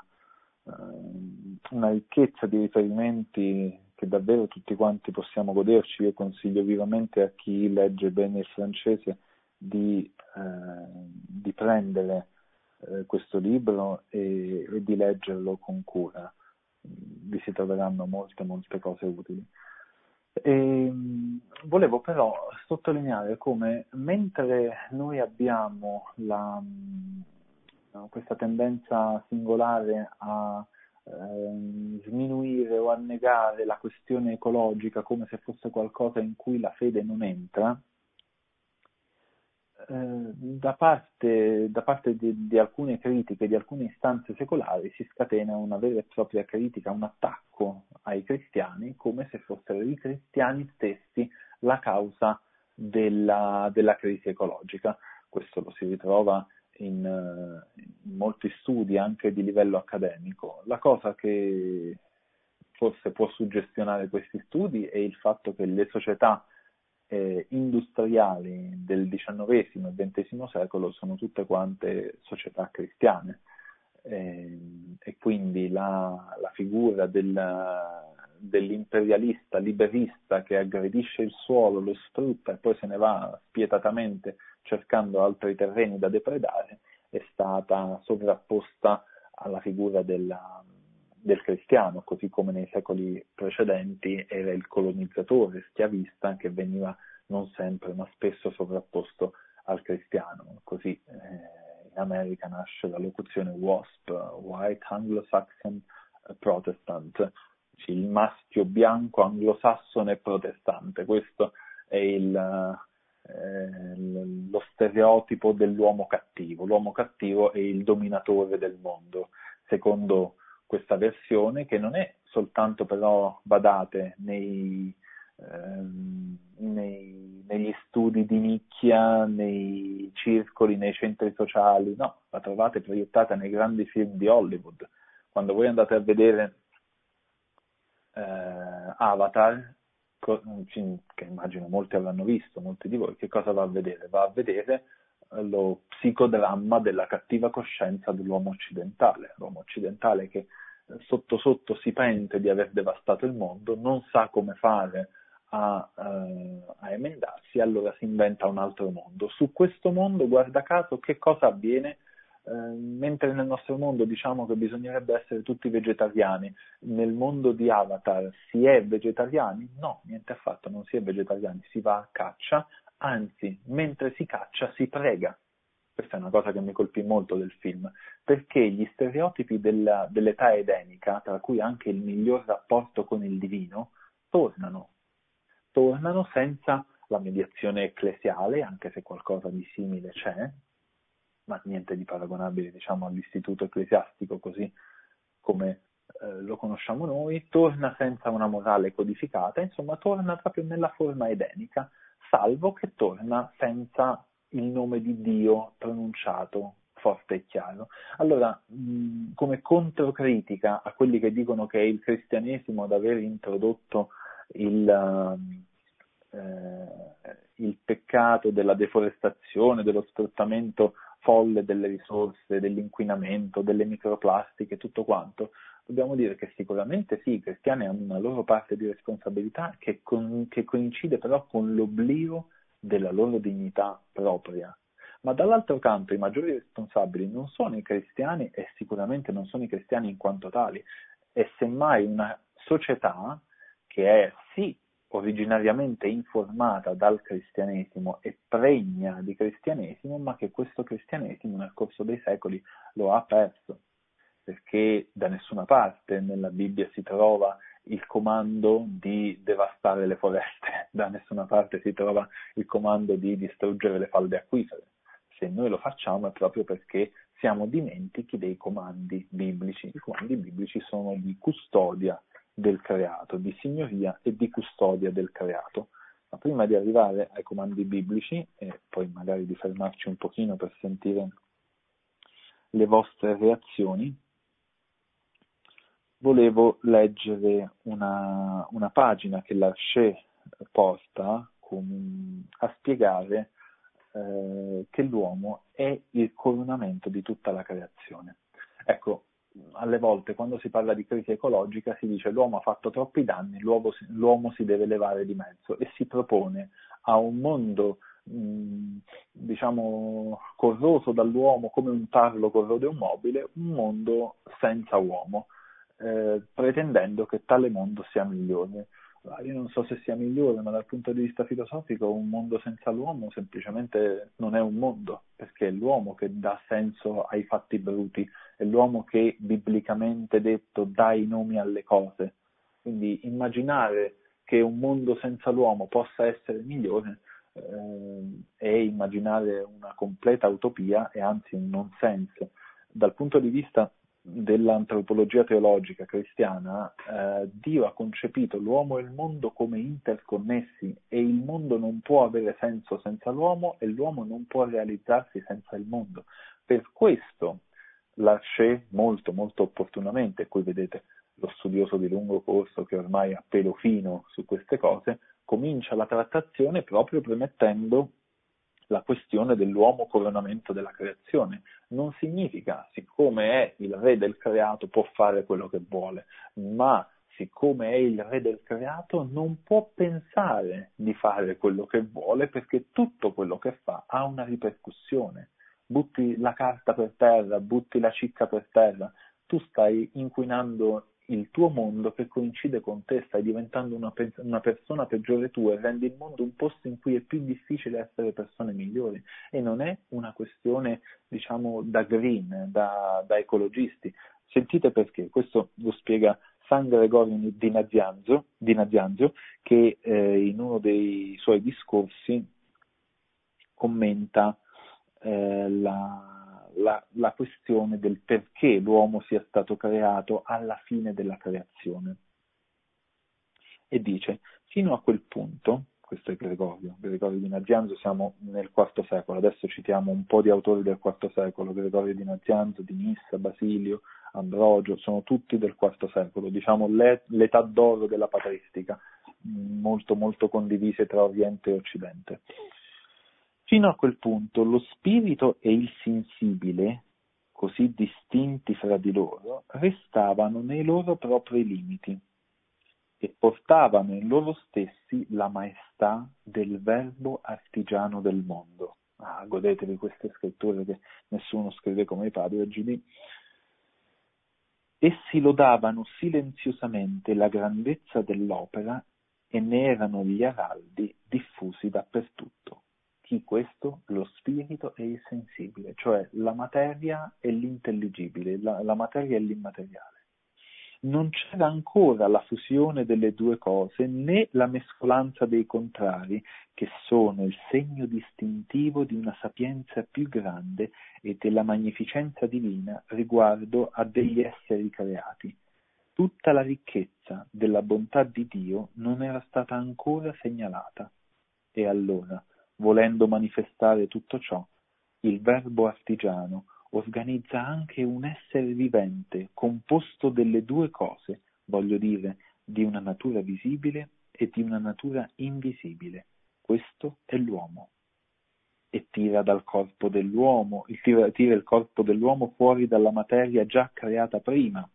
una ricchezza di riferimenti che davvero tutti quanti possiamo goderci. Io consiglio vivamente a chi legge bene il francese di prendere questo libro e di leggerlo con cura. Vi si troveranno molte cose utili. Volevo però sottolineare come, mentre noi abbiamo questa tendenza singolare a sminuire o a negare la questione ecologica come se fosse qualcosa in cui la fede non entra, da parte di alcune critiche, di alcune istanze secolari, si scatena una vera e propria critica, un attacco ai ai cristiani come se fossero i cristiani stessi la causa della crisi ecologica. Questo lo si ritrova in molti studi anche di livello accademico. La cosa che forse può suggestionare questi studi è il fatto che le società industriali del XIX e XX secolo sono tutte quante società cristiane, e quindi la figura dell'imperialista liberista che aggredisce il suolo, lo sfrutta e poi se ne va spietatamente cercando altri terreni da depredare è stata sovrapposta alla figura del cristiano, così come nei secoli precedenti era il colonizzatore schiavista che veniva non sempre ma spesso sovrapposto al cristiano. Così in America nasce la locuzione WASP, White Anglo-Saxon Protestant, il maschio bianco anglosassone protestante. Questo è lo stereotipo dell'uomo cattivo. L'uomo cattivo è il dominatore del mondo, secondo questa versione, che non è soltanto però, badate, negli studi di nicchia, nei circoli, nei centri sociali, no, la trovate proiettata nei grandi film di Hollywood. Quando voi andate a vedere Avatar, che immagino molti avranno visto, molti di voi, che cosa va a vedere? Va a vedere lo psicodramma della cattiva coscienza dell'uomo occidentale, l'uomo occidentale che sotto sotto si pente di aver devastato il mondo, non sa come fare a emendarsi, allora si inventa un altro mondo. Su questo mondo, guarda caso, che cosa avviene? Mentre nel nostro mondo diciamo che bisognerebbe essere tutti vegetariani, nel mondo di Avatar si è vegetariani? No, niente affatto, non si è vegetariani, si va a caccia, anzi, mentre si caccia si prega. Questa è una cosa che mi colpì molto del film, perché gli stereotipi dell'età edenica, tra cui anche il miglior rapporto con il divino, tornano senza la mediazione ecclesiale, anche se qualcosa di simile c'è, ma niente di paragonabile, diciamo, all'istituto ecclesiastico così come lo conosciamo noi, torna senza una morale codificata, insomma torna proprio nella forma edenica, salvo che torna senza il nome di Dio pronunciato forte e chiaro. Allora, come controcritica a quelli che dicono che è il cristianesimo ad aver introdotto il peccato della deforestazione, dello sfruttamento folle delle risorse, dell'inquinamento, delle microplastiche, tutto quanto, dobbiamo dire che sicuramente sì, i cristiani hanno una loro parte di responsabilità che coincide però con l'oblio della loro dignità propria. Ma dall'altro canto i maggiori responsabili non sono i cristiani e sicuramente non sono i cristiani in quanto tali, è semmai una società che è sì originariamente informata dal cristianesimo e pregna di cristianesimo, ma che questo cristianesimo nel corso dei secoli lo ha perso, perché da nessuna parte nella Bibbia si trova il comando di devastare le foreste, da nessuna parte si trova il comando di distruggere le falde acquifere. Se noi lo facciamo è proprio perché siamo dimentichi dei comandi biblici. I comandi biblici sono di custodia del creato, di signoria e di custodia del creato. Ma prima di arrivare ai comandi biblici, e poi magari di fermarci un pochino per sentire le vostre reazioni, volevo leggere una pagina che la She posta a spiegare che l'uomo è il coronamento di tutta la creazione. Ecco, alle volte quando si parla di crisi ecologica si dice l'uomo ha fatto troppi danni, l'uomo si deve levare di mezzo e si propone a un mondo diciamo corroso dall'uomo come un tarlo corrode un mobile, un mondo senza uomo, pretendendo che tale mondo sia migliore. Io non so se sia migliore, ma dal punto di vista filosofico un mondo senza l'uomo semplicemente non è un mondo, perché è l'uomo che dà senso ai fatti bruti, è l'uomo che biblicamente detto dà i nomi alle cose. Quindi immaginare che un mondo senza l'uomo possa essere migliore è immaginare una completa utopia e anzi un non senso. Dal punto di vista dell'antropologia teologica cristiana, Dio ha concepito l'uomo e il mondo come interconnessi e il mondo non può avere senso senza l'uomo e l'uomo non può realizzarsi senza il mondo. Per questo Larcher, molto molto opportunamente, qui vedete lo studioso di lungo corso che ormai ha pelo fino su queste cose, comincia la trattazione proprio premettendo la questione dell'uomo coronamento della creazione. Non significa, siccome è il re del creato, può fare quello che vuole, ma siccome è il re del creato non può pensare di fare quello che vuole, perché tutto quello che fa ha una ripercussione. Butti la carta per terra, butti la cicca per terra, tu stai inquinando il tuo mondo che coincide con te, stai diventando una persona peggiore tu e rendi il mondo un posto in cui è più difficile essere persone migliori. E non è una questione, diciamo, da green, da ecologisti. Sentite perché, questo lo spiega San Gregorio di Nazianzo, che in uno dei suoi discorsi commenta la questione del perché l'uomo sia stato creato alla fine della creazione. E dice, fino a quel punto, questo è Gregorio di Nazianzo, siamo nel IV secolo, adesso citiamo un po' di autori del IV secolo, Gregorio di Nazianzo, di Nissa, Basilio, Ambrogio, sono tutti del IV secolo, diciamo l'età d'oro della patristica, molto molto condivise tra Oriente e Occidente. Fino a quel punto lo spirito e il sensibile, così distinti fra di loro, restavano nei loro propri limiti e portavano in loro stessi la maestà del verbo artigiano del mondo. Godetevi queste scritture che nessuno scrive come i padri oggi. Essi lodavano silenziosamente la grandezza dell'opera e ne erano gli araldi diffusi dappertutto. Chi questo? Lo spirito e il sensibile, cioè la materia e l'intelligibile, la materia e l'immateriale. Non c'era ancora la fusione delle due cose né la mescolanza dei contrari, che sono il segno distintivo di una sapienza più grande e della magnificenza divina riguardo a degli esseri creati. Tutta la ricchezza della bontà di Dio non era stata ancora segnalata. E allora, volendo manifestare tutto ciò, il verbo artigiano organizza anche un essere vivente composto delle due cose, voglio dire, di una natura visibile e di una natura invisibile. Questo è l'uomo. E tira dal corpo dell'uomo, tira il corpo dell'uomo fuori dalla materia già creata prima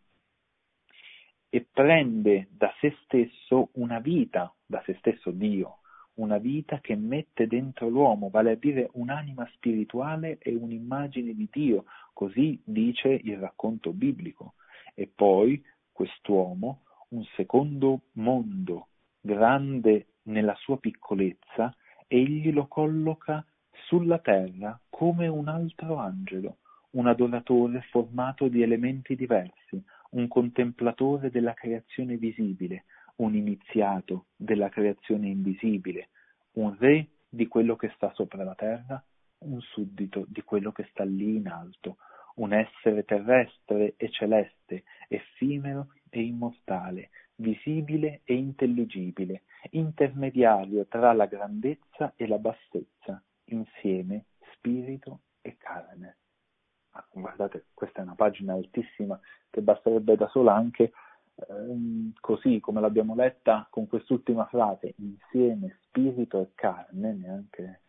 e prende da se stesso una vita, da se stesso Dio, una vita che mette dentro l'uomo, vale a dire un'anima spirituale e un'immagine di Dio, così dice il racconto biblico. E poi quest'uomo, un secondo mondo, grande nella sua piccolezza, egli lo colloca sulla terra come un altro angelo, un adoratore formato di elementi diversi, un contemplatore della creazione visibile, un iniziato della creazione invisibile, un re di quello che sta sopra la terra, un suddito di quello che sta lì in alto, un essere terrestre e celeste, effimero e immortale, visibile e intelligibile, intermediario tra la grandezza e la bassezza, insieme spirito e carne. Guardate, questa è una pagina altissima che basterebbe da sola anche così come l'abbiamo letta con quest'ultima frase, insieme spirito e carne, neanche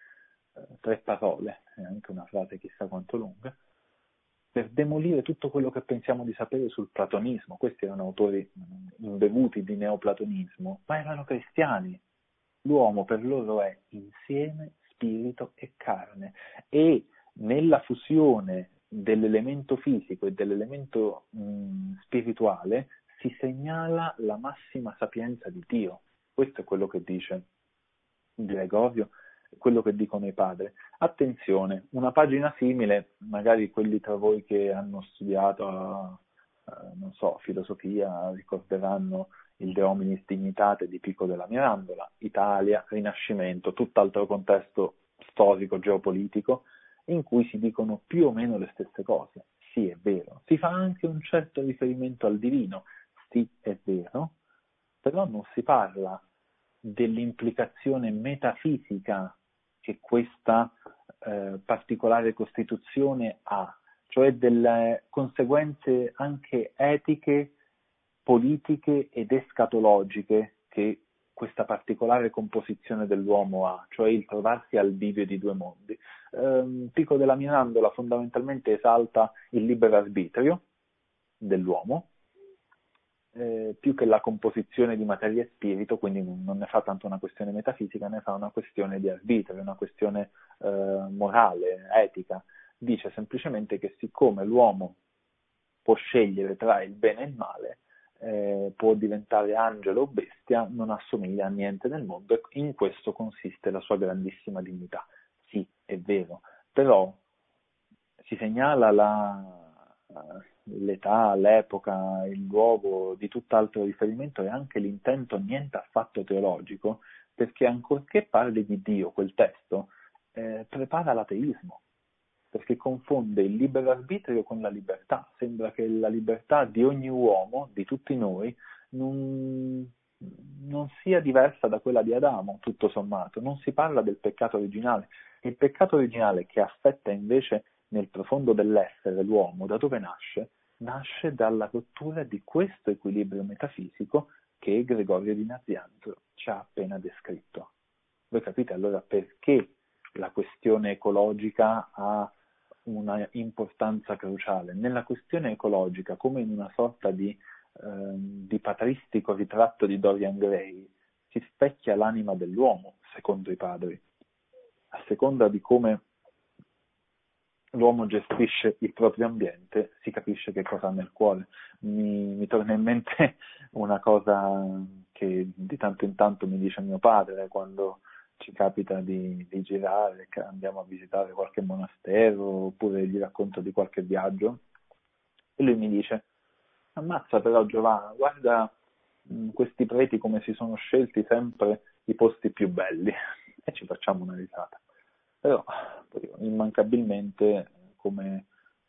3 parole, neanche una frase chissà quanto lunga, per demolire tutto quello che pensiamo di sapere sul platonismo. Questi erano autori imbevuti di neoplatonismo, ma erano cristiani. L'uomo per loro è insieme spirito e carne, e nella fusione dell'elemento fisico e dell'elemento spirituale si segnala la massima sapienza di Dio. Questo è quello che dice Gregorio, quello che dicono i padri. Attenzione, una pagina simile, magari quelli tra voi che hanno studiato non so, filosofia, ricorderanno il De Hominis Dignitate di Pico della Mirandola, Italia, Rinascimento, tutt'altro contesto storico, geopolitico, in cui si dicono più o meno le stesse cose. sì, è vero. Si fa anche un certo riferimento al divino, sì, è vero, però non si parla dell'implicazione metafisica che questa particolare Costituzione ha, cioè delle conseguenze anche etiche, politiche ed escatologiche che questa particolare composizione dell'uomo ha, cioè il trovarsi al bivio di due mondi. Pico della Mirandola fondamentalmente esalta il libero arbitrio dell'uomo, più che la composizione di materia e spirito, quindi non ne fa tanto una questione metafisica, ne fa una questione di arbitrio, una questione morale, etica. Dice semplicemente che siccome l'uomo può scegliere tra il bene e il male, può diventare angelo o bestia, non assomiglia a niente nel mondo e in questo consiste la sua grandissima dignità. Sì, è vero, però si segnala l'età, l'epoca, il luogo di tutt'altro riferimento e anche l'intento niente affatto teologico, perché ancorché parli di Dio quel testo, prepara l'ateismo, perché confonde il libero arbitrio con la libertà. Sembra che la libertà di ogni uomo, di tutti noi, non sia diversa da quella di Adamo, tutto sommato. Non si parla del peccato originale. Il peccato originale che affetta invece nel profondo dell'essere l'uomo, da dove nasce? Nasce dalla rottura di questo equilibrio metafisico che Gregorio di Nazianzo ci ha appena descritto. Voi capite allora perché la questione ecologica ha una importanza cruciale. Nella questione ecologica, come in una sorta di patristico ritratto di Dorian Gray, si specchia l'anima dell'uomo, secondo i padri. A seconda di come l'uomo gestisce il proprio ambiente, si capisce che cosa ha nel cuore. Mi torna in mente una cosa che di tanto in tanto mi dice mio padre quando ci capita di girare, che andiamo a visitare qualche monastero oppure gli racconto di qualche viaggio, e lui mi dice: ammazza però Giovanna, guarda questi preti come si sono scelti sempre i posti più belli, e ci facciamo una risata. Però immancabilmente, come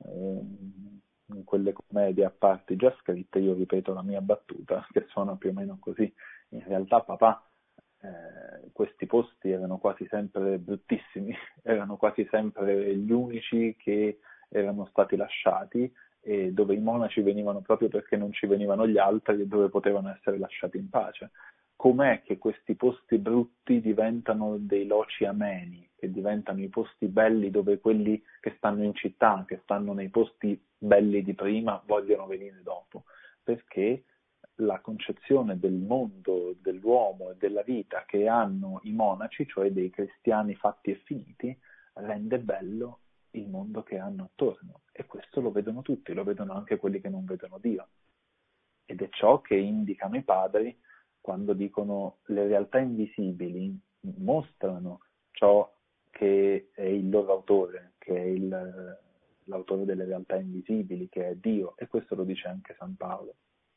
in quelle commedie a parti già scritte, io ripeto la mia battuta, che suona più o meno così: in realtà papà, questi posti erano quasi sempre bruttissimi, erano quasi sempre gli unici che erano stati lasciati, e dove i monaci venivano proprio perché non ci venivano gli altri e dove potevano essere lasciati in pace. Com'è che questi posti brutti diventano dei loci ameni, che diventano i posti belli dove quelli che stanno in città, che stanno nei posti belli di prima, vogliono venire dopo? Perché la concezione del mondo, dell'uomo e della vita che hanno i monaci, cioè dei cristiani fatti e finiti, rende bello il mondo che hanno attorno. E questo lo vedono tutti, lo vedono anche quelli che non vedono Dio. Ed è ciò che indicano i padri quando dicono: le realtà invisibili mostrano ciò che è il loro autore, che è l'autore delle realtà invisibili, che è Dio, e questo lo dice anche San Paolo.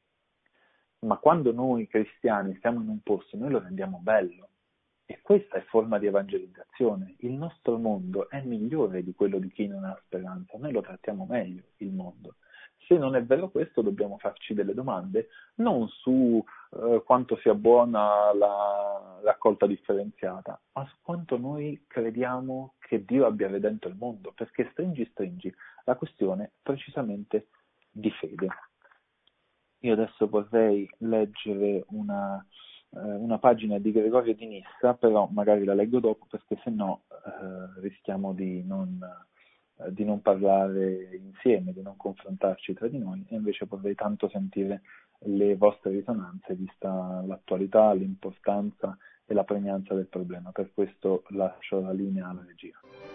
Ma quando noi cristiani stiamo in un posto, noi lo rendiamo bello, e questa è forma di evangelizzazione. Il nostro mondo è migliore di quello di chi non ha speranza, noi lo trattiamo meglio il mondo. Se non è vero questo, dobbiamo farci delle domande, non su quanto sia buona la raccolta differenziata, ma su quanto noi crediamo che Dio abbia redento il mondo, perché stringi, la questione è precisamente di fede. Io adesso vorrei leggere una pagina di Gregorio di Nissa, però magari la leggo dopo, perché sennò rischiamo di non parlare insieme, di non confrontarci tra di noi, e invece vorrei tanto sentire le vostre risonanze, vista l'attualità, l'importanza e la pregnanza del problema. Per questo lascio la linea alla regia.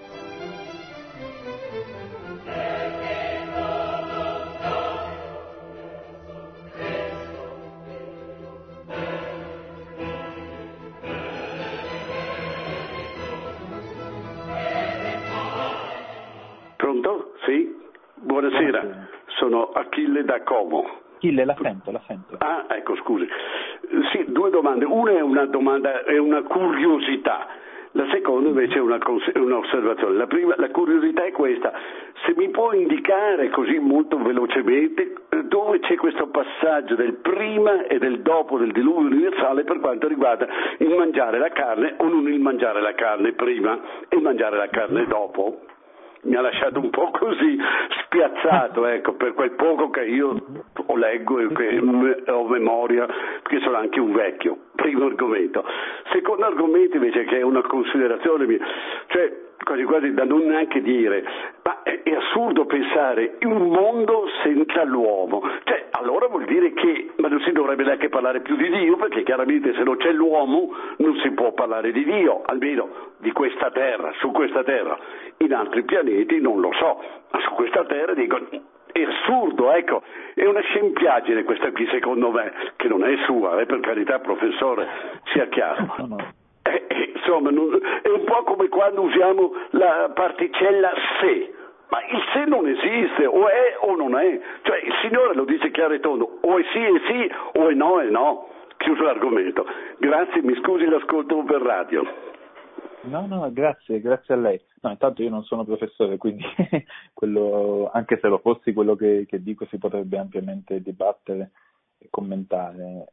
Pronto? Sì? Buonasera. Sono Achille da Como. Achille, la sento. Ah, ecco, scusi. Sì, due domande. Una è una domanda, è una curiosità. La seconda invece è un'osservazione. La prima, la curiosità è questa: se mi può indicare così molto velocemente dove c'è questo passaggio del prima e del dopo del diluvio universale per quanto riguarda il mangiare la carne o non il mangiare la carne prima e il mangiare la carne dopo. Mi ha lasciato un po' così spiazzato, ecco, per quel poco che io leggo e che ho memoria, perché sono anche un vecchio. Primo argomento. Secondo argomento invece, che è una considerazione mia, cioè quasi quasi da non neanche dire, ma è assurdo pensare in un mondo senza l'uomo, cioè allora vuol dire che ma non si dovrebbe neanche parlare più di Dio, perché chiaramente se non c'è l'uomo non si può parlare di Dio, almeno di questa terra, su questa terra. In altri pianeti non lo so, ma su questa terra dico è assurdo, ecco, è una scempiaggine questa qui secondo me, che non è sua, per carità professore, sia chiaro. Insomma, è un po' come quando usiamo la particella se, ma il se non esiste, o è o non è, cioè il Signore lo dice chiaro e tondo, o è sì, o è no. Chiuso l'argomento. Grazie, mi scusi l'ascolto per radio. No, grazie a lei. No, intanto io non sono professore, quindi quello, anche se lo fossi, quello che dico si potrebbe ampiamente dibattere e commentare.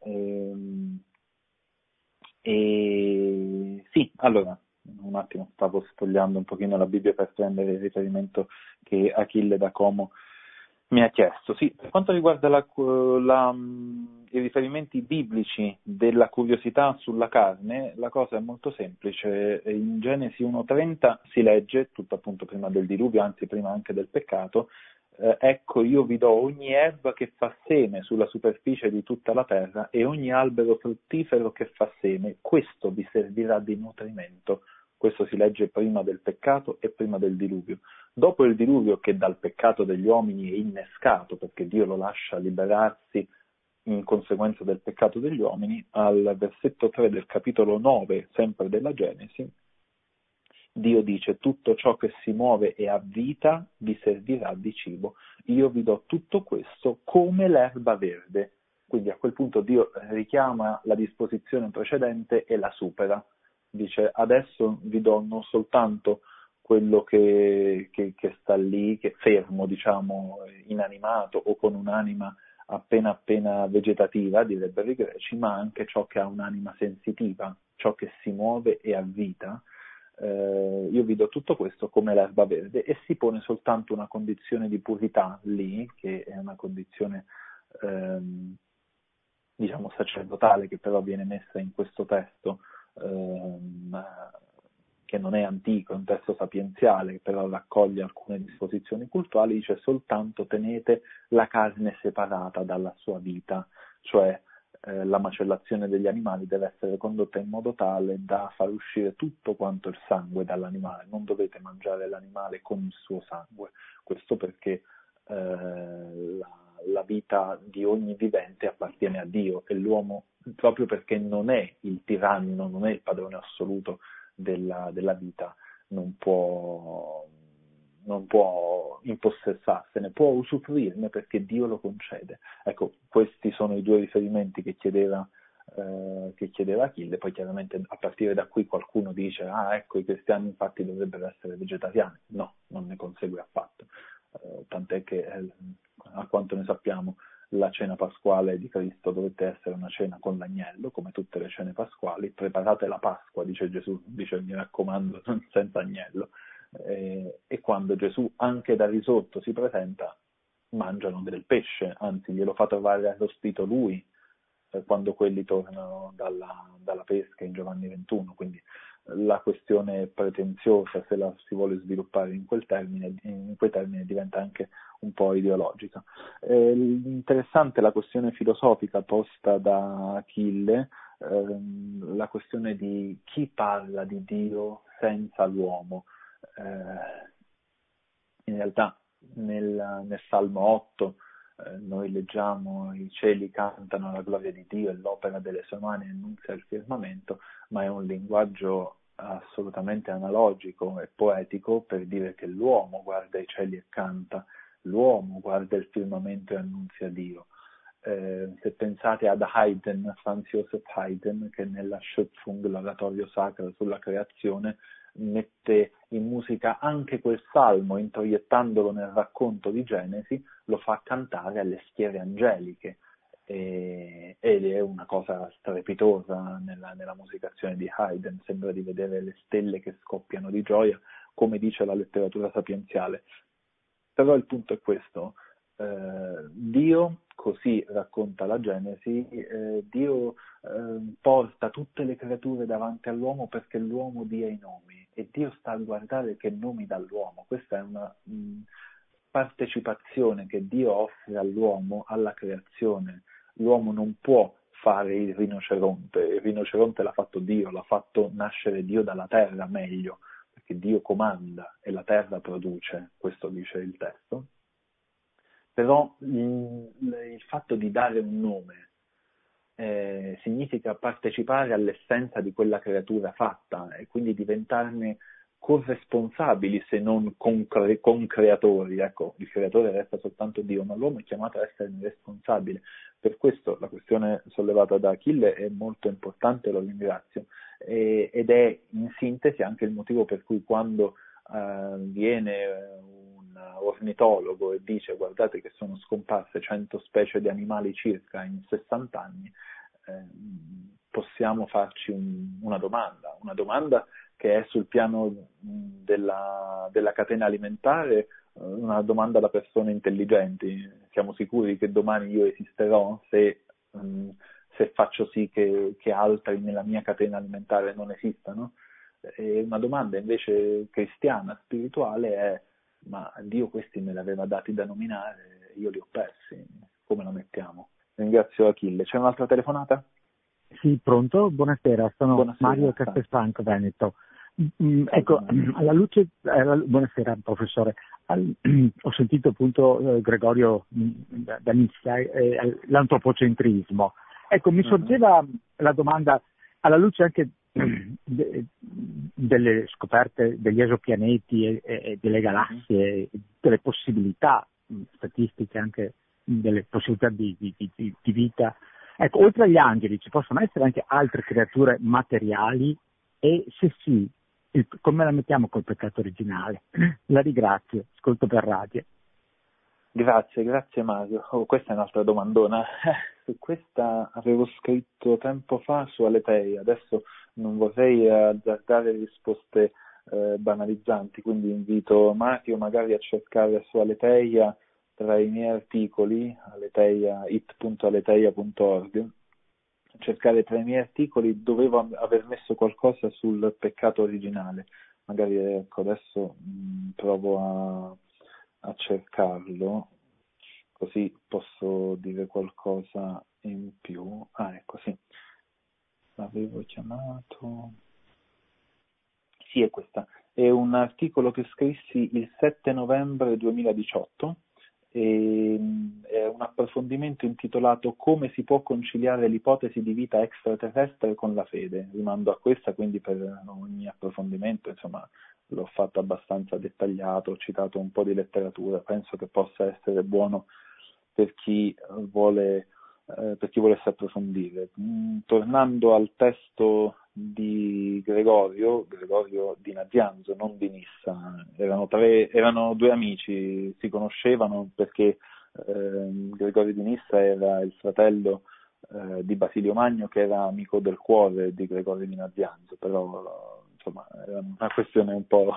E sì, allora, un attimo, stavo sfogliando un pochino la Bibbia per prendere il riferimento che Achille da Como mi ha chiesto. Sì, per quanto riguarda i riferimenti biblici della curiosità sulla carne, la cosa è molto semplice. In Genesi 1:30 si legge, tutto appunto prima del diluvio, anzi prima anche del peccato, ecco io vi do ogni erba che fa seme sulla superficie di tutta la terra e ogni albero fruttifero che fa seme, questo vi servirà di nutrimento. Questo si legge prima del peccato e prima del diluvio. Dopo il diluvio, che dal peccato degli uomini è innescato, perché Dio lo lascia liberarsi in conseguenza del peccato degli uomini, al versetto 3 del capitolo 9, sempre della Genesi, Dio dice: tutto ciò che si muove e ha vita vi servirà di cibo. Io vi do tutto questo come l'erba verde. Quindi a quel punto Dio richiama la disposizione precedente e la supera. Dice: adesso vi do non soltanto quello che sta lì, che è fermo, diciamo, inanimato o con un'anima appena vegetativa, direbbero i greci, ma anche ciò che ha un'anima sensitiva, ciò che si muove e ha vita. Io vi do tutto questo come l'erba verde, e si pone soltanto una condizione di purità lì, che è una condizione diciamo sacerdotale, che però viene messa in questo testo che non è antico, è un testo sapienziale, che però raccoglie alcune disposizioni cultuali. Dice: soltanto tenete la carne separata dalla sua vita, cioè la macellazione degli animali deve essere condotta in modo tale da far uscire tutto quanto il sangue dall'animale, non dovete mangiare l'animale con il suo sangue. Questo perché la vita di ogni vivente appartiene a Dio, e l'uomo, proprio perché non è il tiranno, non è il padrone assoluto della vita, non può impossessarsene, può usufruirne perché Dio lo concede. Ecco, questi sono i due riferimenti che chiedeva Achille. Poi chiaramente a partire da qui qualcuno dice: ecco, i cristiani infatti dovrebbero essere vegetariani. No, non ne consegue affatto, tant'è che a quanto ne sappiamo la cena pasquale di Cristo dovette essere una cena con l'agnello, come tutte le cene pasquali. Preparate la Pasqua, dice Gesù, dice: mi raccomando, senza agnello. E quando Gesù anche da risotto si presenta, mangiano del pesce, anzi glielo fa trovare arrostito lui quando quelli tornano dalla pesca in Giovanni 21. Quindi la questione pretenziosa, se la si vuole sviluppare in quei termini, diventa anche un po' ideologica. Interessante la questione filosofica posta da Achille, la questione di chi parla di Dio senza l'uomo. In realtà nel Salmo 8 noi leggiamo: i cieli cantano la gloria di Dio e l'opera delle sue mani annunzia il firmamento, ma è un linguaggio assolutamente analogico e poetico per dire che l'uomo guarda i cieli e canta, l'uomo guarda il firmamento e annunzia Dio. Se pensate ad Haydn, Franz Joseph Haydn, che nella Schöpfung, l'oratorio sacro sulla creazione, mette in musica anche quel salmo, introiettandolo nel racconto di Genesi, lo fa cantare alle schiere angeliche, ed è una cosa strepitosa nella musicazione di Haydn. Sembra di vedere le stelle che scoppiano di gioia, come dice la letteratura sapienziale. Però il punto è questo: Dio, così racconta la Genesi, Dio porta tutte le creature davanti all'uomo perché l'uomo dia i nomi, e Dio sta a guardare che nomi dà l'uomo. Questa è una partecipazione che Dio offre all'uomo, alla creazione. L'uomo non può fare il rinoceronte l'ha fatto Dio, l'ha fatto nascere Dio dalla terra, meglio, perché Dio comanda e la terra produce, questo dice il testo. Però il fatto di dare un nome significa partecipare all'essenza di quella creatura fatta, e quindi diventarne corresponsabili, se non concreatori. Ecco, il creatore resta soltanto Dio, ma l'uomo è chiamato a esserne responsabile. Per questo la questione sollevata da Achille è molto importante, lo ringrazio, ed è in sintesi anche il motivo per cui quando viene un ornitologo e dice: guardate che sono scomparse 100 specie di animali circa in 60 anni, possiamo farci una domanda che è sul piano della catena alimentare, una domanda da persone intelligenti. Siamo sicuri che domani io esisterò se faccio sì che altri nella mia catena alimentare non esistano? E una domanda invece cristiana, spirituale è: ma Dio questi me li aveva dati da nominare, io li ho persi, come la mettiamo? Ringrazio Achille. C'è un'altra telefonata? Sì, pronto? Buonasera, sono Buonasera, Mario Castelfranco, Veneto. Ecco, alla luce, buonasera professore, ho sentito appunto Gregorio da Nissa, l'antropocentrismo. Ecco, mi sorgeva la domanda, alla luce anche delle scoperte degli esopianeti e delle galassie, delle possibilità statistiche, anche delle possibilità di vita. Ecco, oltre agli angeli ci possono essere anche altre creature materiali, e se sì, come la mettiamo col peccato originale? La ringrazio, ascolto per radio. Grazie Mario. Questa è un'altra domandona. Su questa avevo scritto tempo fa su Aletheia, adesso non vorrei azzardare risposte banalizzanti, quindi invito Mario magari a cercare su Aletheia tra i miei articoli, it.aletheia.org, cercare tra i miei articoli. Dovevo aver messo qualcosa sul peccato originale, magari ecco, adesso provo a cercarlo, così posso dire qualcosa in più. Ecco, sì, l'avevo chiamato. Sì, è questa. È un articolo che scrissi il 7 novembre 2018, e è un approfondimento intitolato "Come si può conciliare l'ipotesi di vita extraterrestre con la fede?". Rimando a questa, quindi per ogni approfondimento, insomma, l'ho fatto abbastanza dettagliato, ho citato un po' di letteratura, penso che possa essere buono per chi volesse approfondire. Tornando al testo di Gregorio di Nazianzo, non di Nissa, erano due amici, si conoscevano perché Gregorio di Nissa era il fratello di Basilio Magno, che era amico del cuore di Gregorio di Nazianzo, però insomma era una questione un po'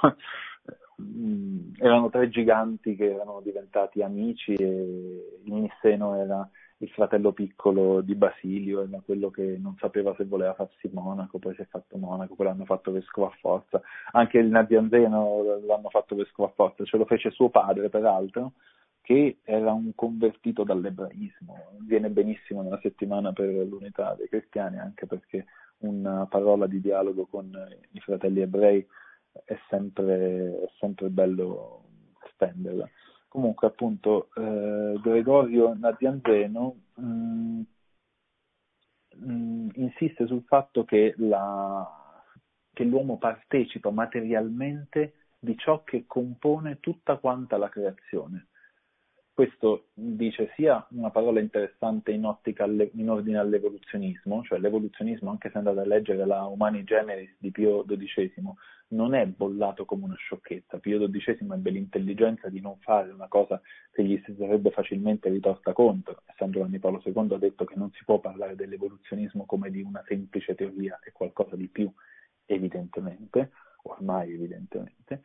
erano tre giganti che erano diventati amici, e il Nisseno era il fratello piccolo di Basilio, era quello che non sapeva se voleva farsi monaco, poi si è fatto monaco, poi l'hanno fatto vescovo a forza. Anche il Nazianzeno l'hanno fatto vescovo a forza, ce lo fece suo padre peraltro, che era un convertito dall'ebraismo. Viene benissimo nella settimana per l'unità dei cristiani, anche perché una parola di dialogo con i fratelli ebrei è sempre bello spenderla. Comunque, appunto, Gregorio Nazianzeno insiste sul fatto che l'uomo partecipa materialmente di ciò che compone tutta quanta la creazione. Questo dice sia una parola interessante in ordine all'evoluzionismo, cioè l'evoluzionismo, anche se andate a leggere la Humani Generis di Pio XII, non è bollato come una sciocchezza. Pio XII ebbe l'intelligenza di non fare una cosa che gli si sarebbe facilmente ritorta contro. San Giovanni Paolo II ha detto che non si può parlare dell'evoluzionismo come di una semplice teoria, è qualcosa di più, evidentemente, ormai evidentemente.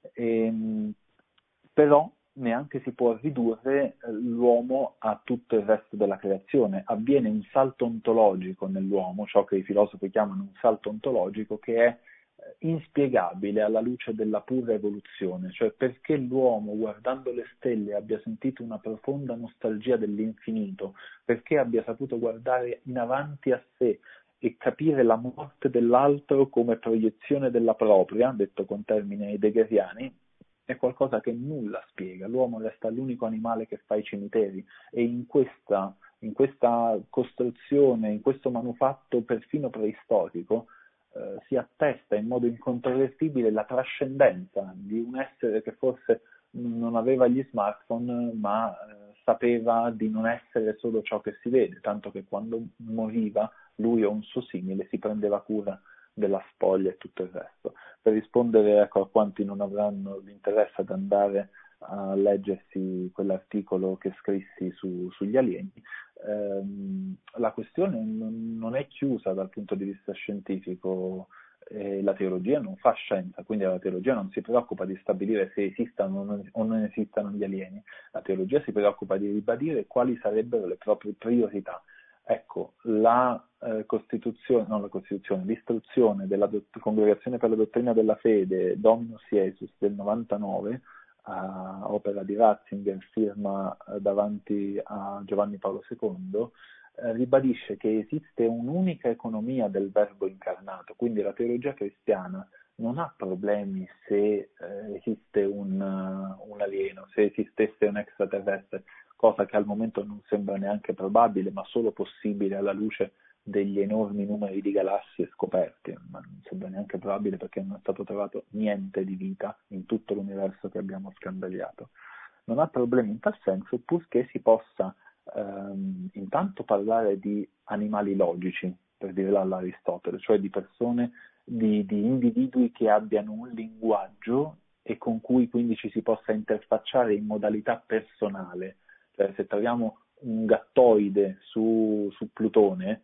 Però neanche si può ridurre l'uomo a tutto il resto della creazione. Avviene un salto ontologico nell'uomo, ciò che i filosofi chiamano un salto ontologico, che è inspiegabile alla luce della pura evoluzione, cioè perché l'uomo, guardando le stelle, abbia sentito una profonda nostalgia dell'infinito, perché abbia saputo guardare in avanti a sé e capire la morte dell'altro come proiezione della propria, detto con termini heideggeriani, è qualcosa che nulla spiega. L'uomo resta l'unico animale che fa i cimiteri, e in questa costruzione, in questo manufatto perfino preistorico, si attesta in modo incontrovertibile la trascendenza di un essere che forse non aveva gli smartphone, ma sapeva di non essere solo ciò che si vede, tanto che quando moriva lui o un suo simile si prendeva cura della spoglia e tutto il resto. Per rispondere a quanti non avranno l'interesse ad andare a leggersi quell'articolo che scrissi sugli alieni, la questione non è chiusa dal punto di vista scientifico. La teologia non fa scienza, quindi la teologia non si preoccupa di stabilire se esistano o non esistano gli alieni. La teologia si preoccupa di ribadire quali sarebbero le proprie priorità. Ecco, l'istruzione della Congregazione per la Dottrina della Fede, Dominus Iesus del 99, opera di Ratzinger, firma davanti a Giovanni Paolo II, ribadisce che esiste un'unica economia del Verbo incarnato, quindi la teologia cristiana non ha problemi se esiste un alieno, se esistesse un extraterrestre, cosa che al momento non sembra neanche probabile, ma solo possibile alla luce degli enormi numeri di galassie scoperte, ma non sembra neanche probabile perché non è stato trovato niente di vita in tutto l'universo che abbiamo scandagliato. Non ha problemi in tal senso, purché si possa intanto parlare di animali logici, per dirla all'Aristotele, cioè di persone, di individui che abbiano un linguaggio e con cui quindi ci si possa interfacciare in modalità personale. Cioè, se troviamo un gattoide su Plutone,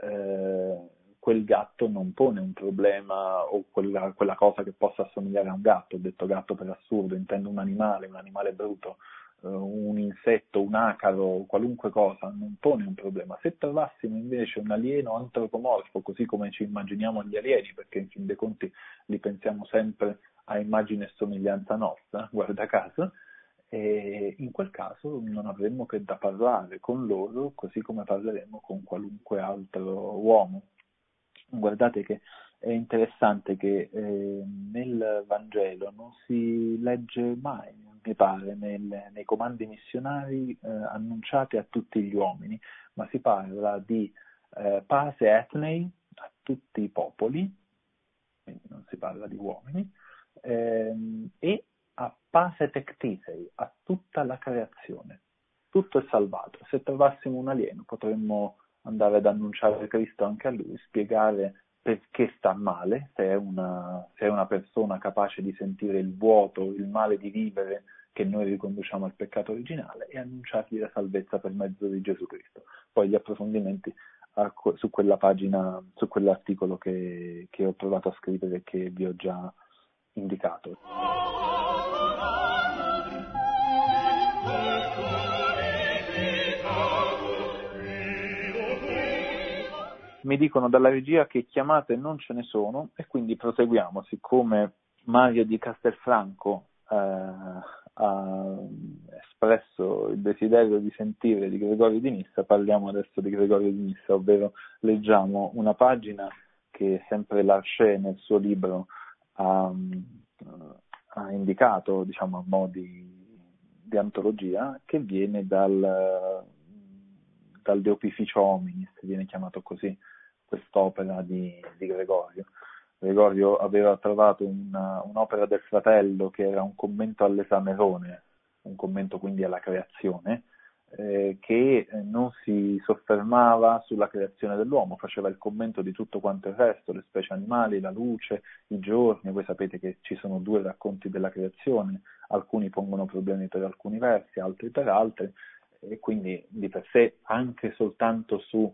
quel gatto non pone un problema, o quella cosa che possa assomigliare a un gatto. Ho detto gatto per assurdo, intendo un animale bruto, un insetto, un acaro, qualunque cosa, non pone un problema. Se trovassimo invece un alieno antropomorfo, così come ci immaginiamo gli alieni, perché in fin dei conti li pensiamo sempre a immagine e somiglianza nostra, guarda caso, e in quel caso non avremmo che da parlare con loro, così come parleremo con qualunque altro uomo. Guardate che è interessante che nel Vangelo non si legge mai, mi pare, nei comandi missionari annunciati a tutti gli uomini, ma si parla di pace ethnei, a tutti i popoli, quindi non si parla di uomini, e a pace tectisei, a tutta la creazione. Tutto è salvato. Se trovassimo un alieno potremmo andare ad annunciare Cristo anche a lui, spiegare perché sta male, se è una persona capace di sentire il vuoto, il male di vivere che noi riconduciamo al peccato originale, e annunciargli la salvezza per mezzo di Gesù Cristo. Poi gli approfondimenti su quella pagina, su quell'articolo che ho provato a scrivere e che vi ho già indicato. Mi dicono dalla regia che chiamate non ce ne sono e quindi proseguiamo. Siccome Mario di Castelfranco ha espresso il desiderio di sentire di Gregorio di Nissa, parliamo adesso di Gregorio di Nissa, ovvero leggiamo una pagina che sempre Larcher nel suo libro ha indicato, diciamo, a mo' di antologia, che viene dal De Opificio Hominis, viene chiamato così quest'opera di Gregorio. Gregorio aveva trovato un'opera del fratello che era un commento all'Esamerone, un commento quindi alla creazione, che non si soffermava sulla creazione dell'uomo, faceva il commento di tutto quanto il resto, le specie animali, la luce, i giorni. Voi sapete che ci sono 2 racconti della creazione, alcuni pongono problemi per alcuni versi, altri per altri, e quindi di per sé anche soltanto su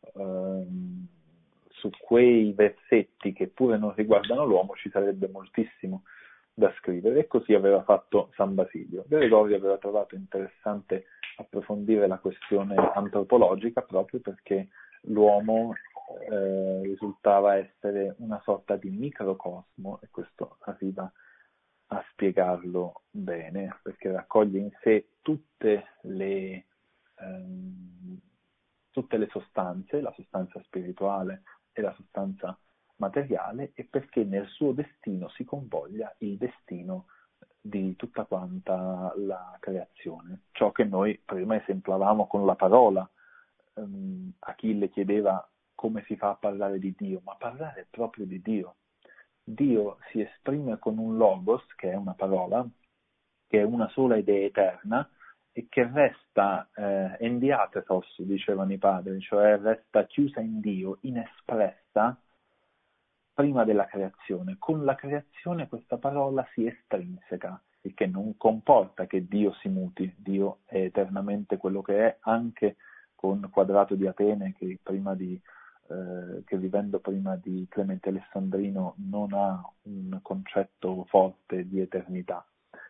quei versetti che pure non riguardano l'uomo ci sarebbe moltissimo da scrivere, e così aveva fatto San Basilio. Gregorio aveva trovato interessante approfondire la questione antropologica proprio perché l'uomo risultava essere una sorta di microcosmo, e questo arriva a spiegarlo bene, perché raccoglie in sé tutte le sostanze, la sostanza spirituale e la sostanza materiale, e perché nel suo destino si convoglia il destino di tutta quanta la creazione. Ciò che noi prima esemplavamo con la parola. Achille chiedeva come si fa a parlare di Dio, ma parlare proprio di Dio. Dio si esprime con un logos, che è una parola, che è una sola ed è eterna, e che resta endiathetos, dicevano i padri, cioè resta chiusa in Dio, inespressa, prima della creazione. Con la creazione questa parola si estrinseca, il che non comporta che Dio si muti. Dio è eternamente quello che è, anche con Quadrato di Atene, che vivendo prima di Clemente Alessandrino non ha un concetto forte di eternità.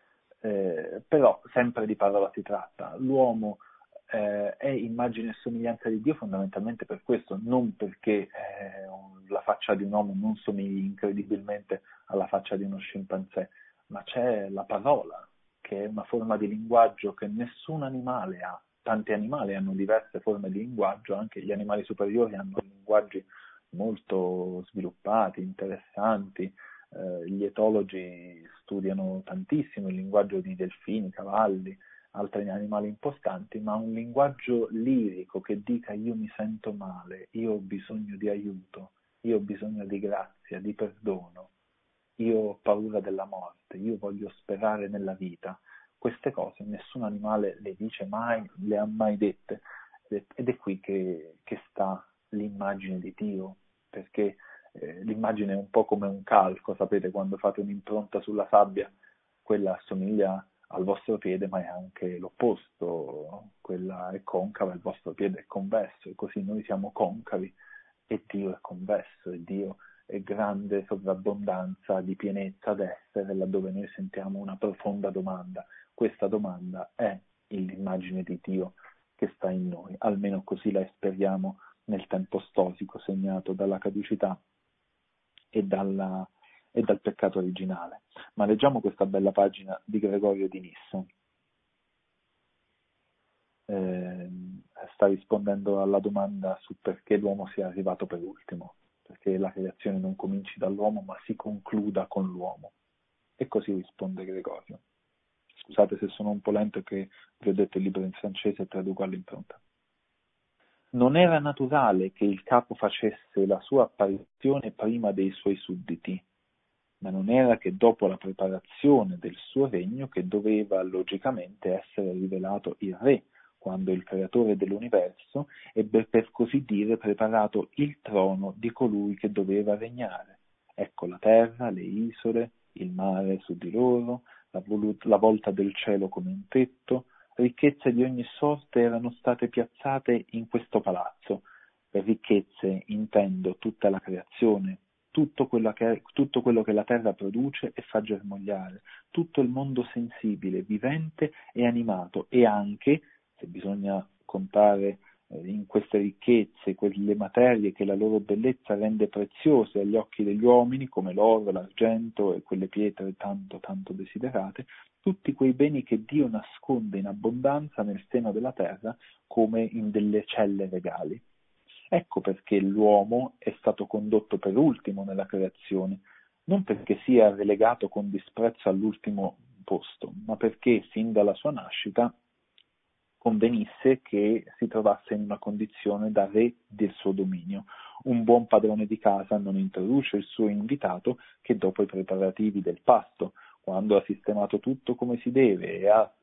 Però sempre di parola si tratta. L'uomo è immagine e somiglianza di Dio fondamentalmente per questo, non perché la faccia di un uomo non somigli incredibilmente alla faccia di uno scimpanzé, ma c'è la parola, che è una forma di linguaggio che nessun animale ha. Tanti animali hanno diverse forme di linguaggio, anche gli animali superiori hanno linguaggi molto sviluppati, interessanti. Gli etologi studiano tantissimo il linguaggio di delfini, cavalli, altri animali importanti, ma un linguaggio lirico che dica io mi sento male, io ho bisogno di aiuto, io ho bisogno di grazia, di perdono, io ho paura della morte, io voglio sperare nella vita. Queste cose nessun animale le dice mai, le ha mai dette, ed è qui che sta l'immagine di Dio, perché l'immagine è un po' come un calco, sapete, quando fate un'impronta sulla sabbia, quella assomiglia al vostro piede, ma è anche l'opposto, quella è concava, il vostro piede è convesso, e così noi siamo concavi e Dio è convesso, e Dio è grande sovrabbondanza di pienezza d'essere, laddove noi sentiamo una profonda domanda. Questa domanda è l'immagine di Dio che sta in noi, almeno così la esperiamo nel tempo storico segnato dalla caducità e dal peccato originale. Ma leggiamo questa bella pagina di Gregorio di Nissa. Sta rispondendo alla domanda su perché l'uomo sia arrivato per ultimo, perché la creazione non cominci dall'uomo ma si concluda con l'uomo. E così risponde Gregorio. Scusate se sono un po' lento, che vi ho detto il libro in francese e traduco all'impronta. Non era naturale che il capo facesse la sua apparizione prima dei suoi sudditi, ma non era che dopo la preparazione del suo regno che doveva logicamente essere rivelato il re, quando il creatore dell'universo ebbe per così dire preparato il trono di colui che doveva regnare. Ecco la terra, le isole, il mare su di loro, la volta del cielo come un tetto, ricchezze di ogni sorte erano state piazzate in questo palazzo. Per ricchezze intendo tutta la creazione, tutto quello che la terra produce e fa germogliare, tutto il mondo sensibile, vivente e animato, e anche, se bisogna contare in queste ricchezze quelle materie che la loro bellezza rende preziose agli occhi degli uomini, come l'oro, l'argento e quelle pietre tanto tanto desiderate, tutti quei beni che Dio nasconde in abbondanza nel seno della terra come in delle celle regali. Ecco perché l'uomo è stato condotto per ultimo nella creazione, non perché sia relegato con disprezzo all'ultimo posto, ma perché sin dalla sua nascita convenisse che si trovasse in una condizione da re del suo dominio. Un buon padrone di casa non introduce il suo invitato che dopo i preparativi del pasto, quando ha sistemato tutto come si deve e ha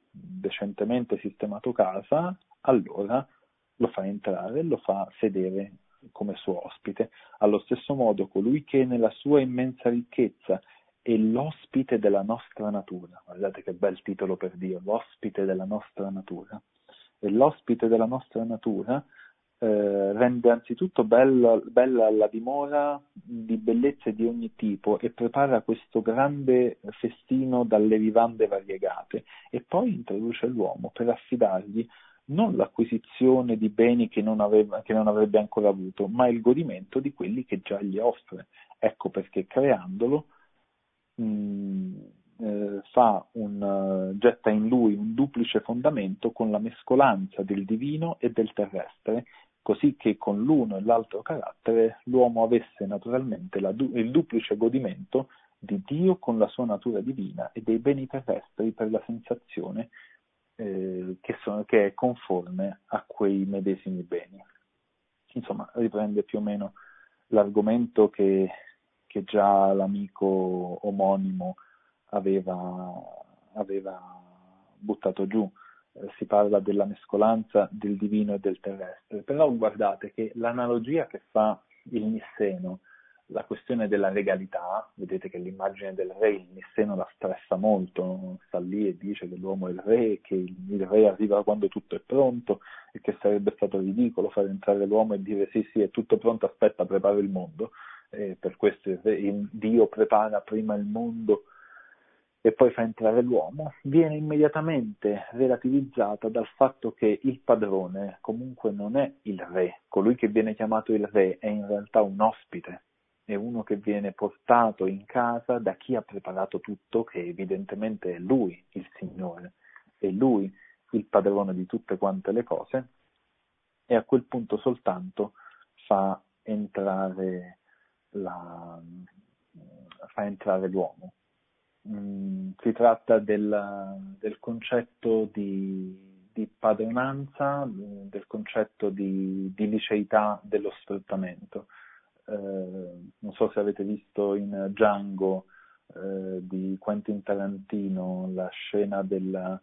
decentemente sistemato casa, allora lo fa entrare, lo fa sedere come suo ospite. Allo stesso modo, colui che nella sua immensa ricchezza è l'ospite della nostra natura, guardate che bel titolo per Dio, l'ospite della nostra natura, e l'ospite della nostra natura rende anzitutto bella la dimora di bellezze di ogni tipo e prepara questo grande festino dalle vivande variegate, e poi introduce l'uomo per affidargli non l'acquisizione di beni che non avrebbe ancora avuto, ma il godimento di quelli che già gli offre. Ecco perché creandolo getta in lui un duplice fondamento con la mescolanza del divino e del terrestre, così che con l'uno e l'altro carattere l'uomo avesse naturalmente il duplice godimento di Dio con la sua natura divina e dei beni terrestri per la sensazione che è conforme a quei medesimi beni. Insomma, riprende più o meno l'argomento che già l'amico omonimo aveva buttato giù. Si parla della mescolanza del divino e del terrestre, però guardate che l'analogia che fa il Nisseno, la questione della regalità, vedete che l'immagine del re, il Nisseno la stressa molto, sta lì e dice che l'uomo è il re, che il re arriva quando tutto è pronto e che sarebbe stato ridicolo far entrare l'uomo e dire sì, è tutto pronto, aspetta, preparo il mondo. Per questo Dio prepara prima il mondo e poi fa entrare l'uomo, viene immediatamente relativizzata dal fatto che il padrone comunque non è il re, colui che viene chiamato il re è in realtà un ospite, è uno che viene portato in casa da chi ha preparato tutto, che evidentemente è lui il Signore, è lui il padrone di tutte quante le cose, e a quel punto soltanto fa entrare l'uomo. Si tratta del concetto di padronanza, del concetto di liceità dello sfruttamento. Non so se avete visto in Django di Quentin Tarantino la scena della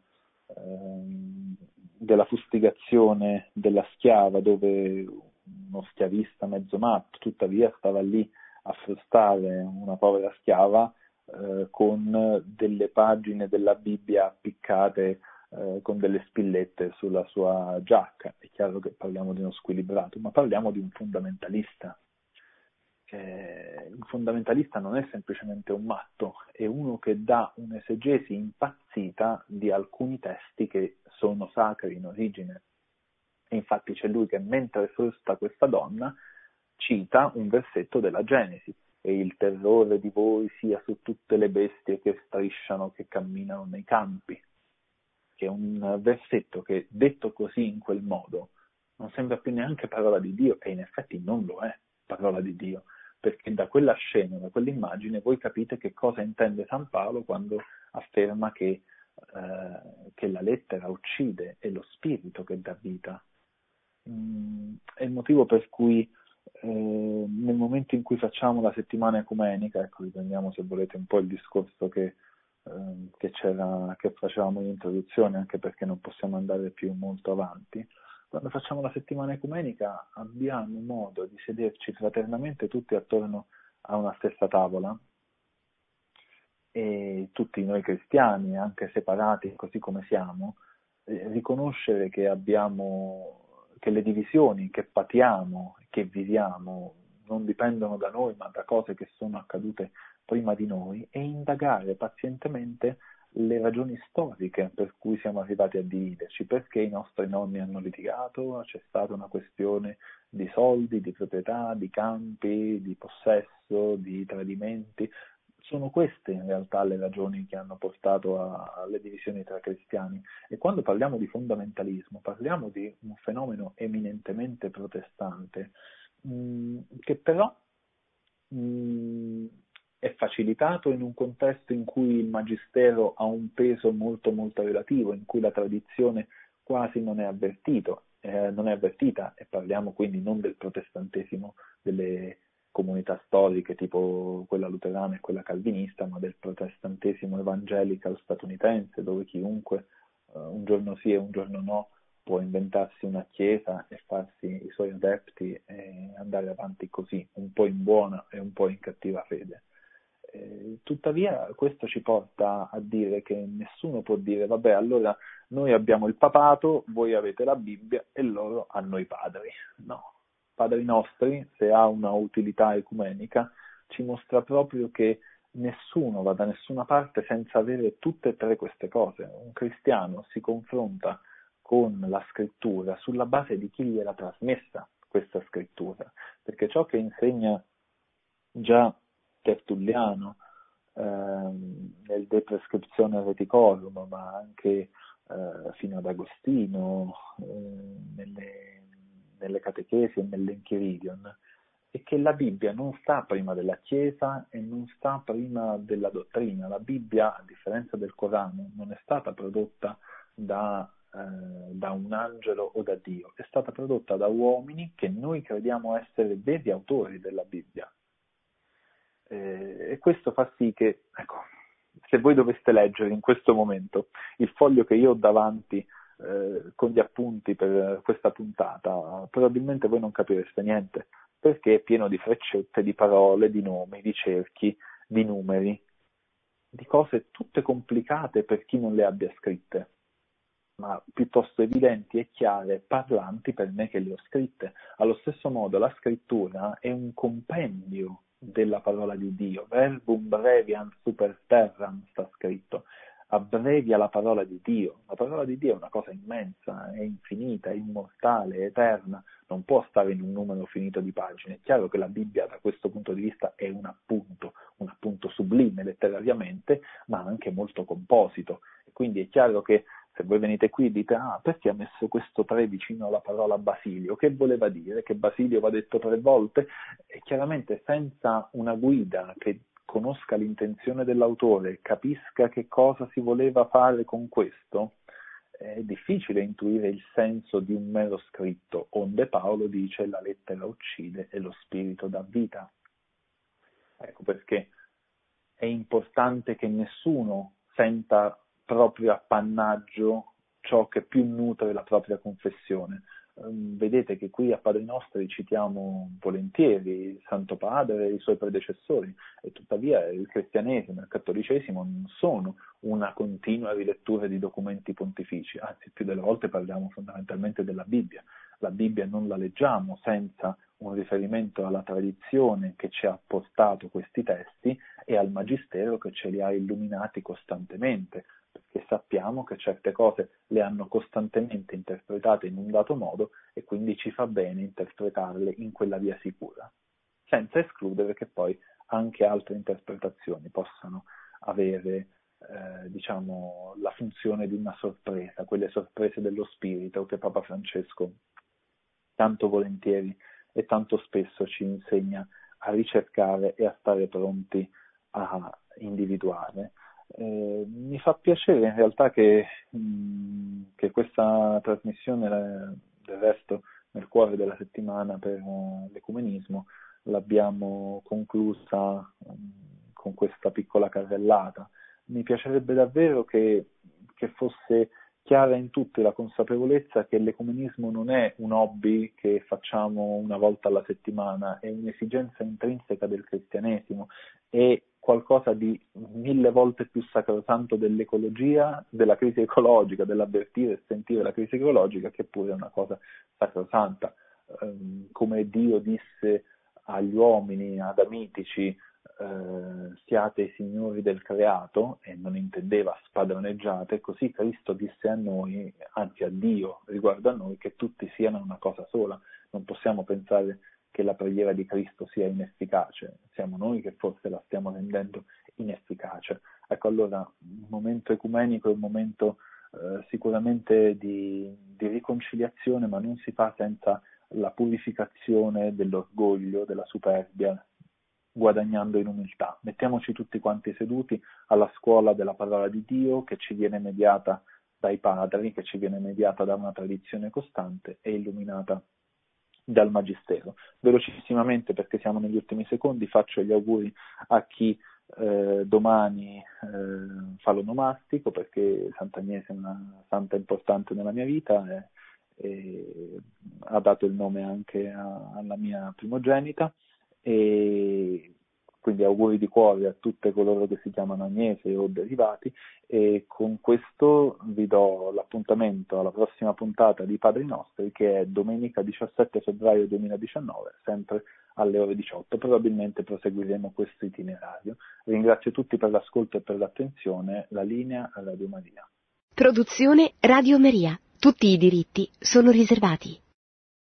fustigazione della schiava, dove uno schiavista mezzo matto tuttavia stava lì a frustare una povera schiava con delle pagine della Bibbia appiccate con delle spillette sulla sua giacca. È chiaro che parliamo di uno squilibrato, ma parliamo di un fondamentalista. Il fondamentalista non è semplicemente un matto, è uno che dà un'esegesi impazzita di alcuni testi che sono sacri in origine. E infatti c'è lui che mentre frusta questa donna cita un versetto della Genesi: e il terrore di voi sia su tutte le bestie che strisciano, che camminano nei campi, che è un versetto che detto così in quel modo non sembra più neanche parola di Dio, e in effetti non lo è parola di Dio, perché da quella scena, da quell'immagine voi capite che cosa intende San Paolo quando afferma che la lettera uccide, è lo spirito che dà vita. È il motivo per cui nel momento in cui facciamo la settimana ecumenica, ecco, riprendiamo se volete un po' il discorso che facevamo in introduzione, anche perché non possiamo andare più molto avanti. Quando facciamo la settimana ecumenica abbiamo modo di sederci fraternamente tutti attorno a una stessa tavola, e tutti noi cristiani, anche separati così come siamo, riconoscere che le divisioni che patiamo, che viviamo, non dipendono da noi, ma da cose che sono accadute prima di noi, e indagare pazientemente le ragioni storiche per cui siamo arrivati a dividerci, perché i nostri nonni hanno litigato, c'è stata una questione di soldi, di proprietà, di campi, di possesso, di tradimenti. Sono queste in realtà le ragioni che hanno portato alle divisioni tra cristiani. E quando parliamo di fondamentalismo parliamo di un fenomeno eminentemente protestante, che però è facilitato in un contesto in cui il magistero ha un peso molto molto relativo, in cui la tradizione quasi non è avvertita, e parliamo quindi non del protestantesimo delle comunità storiche tipo quella luterana e quella calvinista, ma del protestantesimo evangelical statunitense, dove chiunque un giorno sì e un giorno no, può inventarsi una chiesa e farsi i suoi adepti e andare avanti così, un po' in buona e un po' in cattiva fede. Tuttavia questo ci porta a dire che nessuno può dire vabbè, allora noi abbiamo il papato, voi avete la Bibbia e loro hanno i padri. No, Padri Nostri, se ha una utilità ecumenica, ci mostra proprio che nessuno va da nessuna parte senza avere tutte e tre queste cose. Un cristiano si confronta con la scrittura sulla base di chi gliela trasmessa questa scrittura, perché ciò che insegna già Tertulliano nel De Prescriptione Reticorum, ma anche fino ad Agostino nelle catechesi e nell'Enchiridion, è che la Bibbia non sta prima della Chiesa e non sta prima della dottrina. La Bibbia, a differenza del Corano, non è stata prodotta da un angelo o da Dio, è stata prodotta da uomini che noi crediamo essere veri autori della Bibbia. E questo fa sì che, ecco, se voi doveste leggere in questo momento il foglio che io ho davanti con gli appunti per questa puntata, probabilmente voi non capireste niente, perché è pieno di freccette, di parole, di nomi, di cerchi, di numeri, di cose tutte complicate per chi non le abbia scritte, ma piuttosto evidenti e chiare, parlanti per me che le ho scritte. Allo stesso modo la scrittura è un compendio della parola di Dio, verbum breviam super terram sta scritto, abbrevia la parola di Dio. La parola di Dio è una cosa immensa, è infinita, è immortale, è eterna, non può stare in un numero finito di pagine. È chiaro che la Bibbia da questo punto di vista è un appunto sublime letterariamente, ma anche molto composito. E quindi è chiaro che se voi venite qui e dite perché ha messo questo 3 vicino alla parola Basilio? Che voleva dire? Che Basilio va detto 3 volte? E chiaramente senza una guida che conosca l'intenzione dell'autore, capisca che cosa si voleva fare con questo, è difficile intuire il senso di un mero scritto, onde Paolo dice la lettera uccide e lo spirito dà vita. Ecco perché è importante che nessuno senta proprio appannaggio ciò che più nutre la propria confessione. Vedete che qui a Padri Nostri citiamo volentieri il Santo Padre e i suoi predecessori, e tuttavia il cristianesimo e il cattolicesimo non sono una continua rilettura di documenti pontifici, anzi più delle volte parliamo fondamentalmente della Bibbia. La Bibbia non la leggiamo senza un riferimento alla tradizione che ci ha portato questi testi e al Magistero che ce li ha illuminati costantemente, perché sappiamo che certe cose le hanno costantemente interpretate in un dato modo e quindi ci fa bene interpretarle in quella via sicura, senza escludere che poi anche altre interpretazioni possano avere la funzione di una sorpresa, quelle sorprese dello spirito che Papa Francesco tanto volentieri e tanto spesso ci insegna a ricercare e a stare pronti a individuare. Mi fa piacere in realtà che questa trasmissione, del resto nel cuore della settimana per l'ecumenismo, l'abbiamo conclusa con questa piccola carrellata. Mi piacerebbe davvero che fosse chiara in tutti la consapevolezza che l'ecumenismo non è un hobby che facciamo una volta alla settimana, è un'esigenza intrinseca del cristianesimo, è qualcosa di 1000 volte più sacrosanto dell'ecologia, della crisi ecologica, dell'avvertire e sentire la crisi ecologica, che pure è una cosa sacrosanta. Come Dio disse agli uomini adamitici, siate i signori del creato, e non intendeva spadroneggiate, così Cristo disse a noi, anzi a Dio riguardo a noi, che tutti siano una cosa sola. Non possiamo pensare che la preghiera di Cristo sia inefficace, siamo noi che forse la stiamo rendendo inefficace. Ecco, allora un momento ecumenico è un momento sicuramente di riconciliazione, ma non si fa senza la purificazione dell'orgoglio, della superbia, guadagnando in umiltà. Mettiamoci tutti quanti seduti alla scuola della parola di Dio, che ci viene mediata dai padri, che ci viene mediata da una tradizione costante e illuminata dal Magistero. Velocissimamente, perché siamo negli ultimi secondi, faccio gli auguri a chi domani falonomastico, perché Sant'Agnese è una santa importante nella mia vita e ha dato il nome anche alla mia primogenita, e quindi auguri di cuore a tutte coloro che si chiamano Agnese o derivati, e con questo vi do l'appuntamento alla prossima puntata di Padri Nostri, che è domenica 17 febbraio 2019, sempre alle ore 18. Probabilmente proseguiremo questo itinerario. Ringrazio tutti per l'ascolto e per l'attenzione. La linea a Radio Maria. Produzione Radio Maria. Tutti i diritti sono riservati.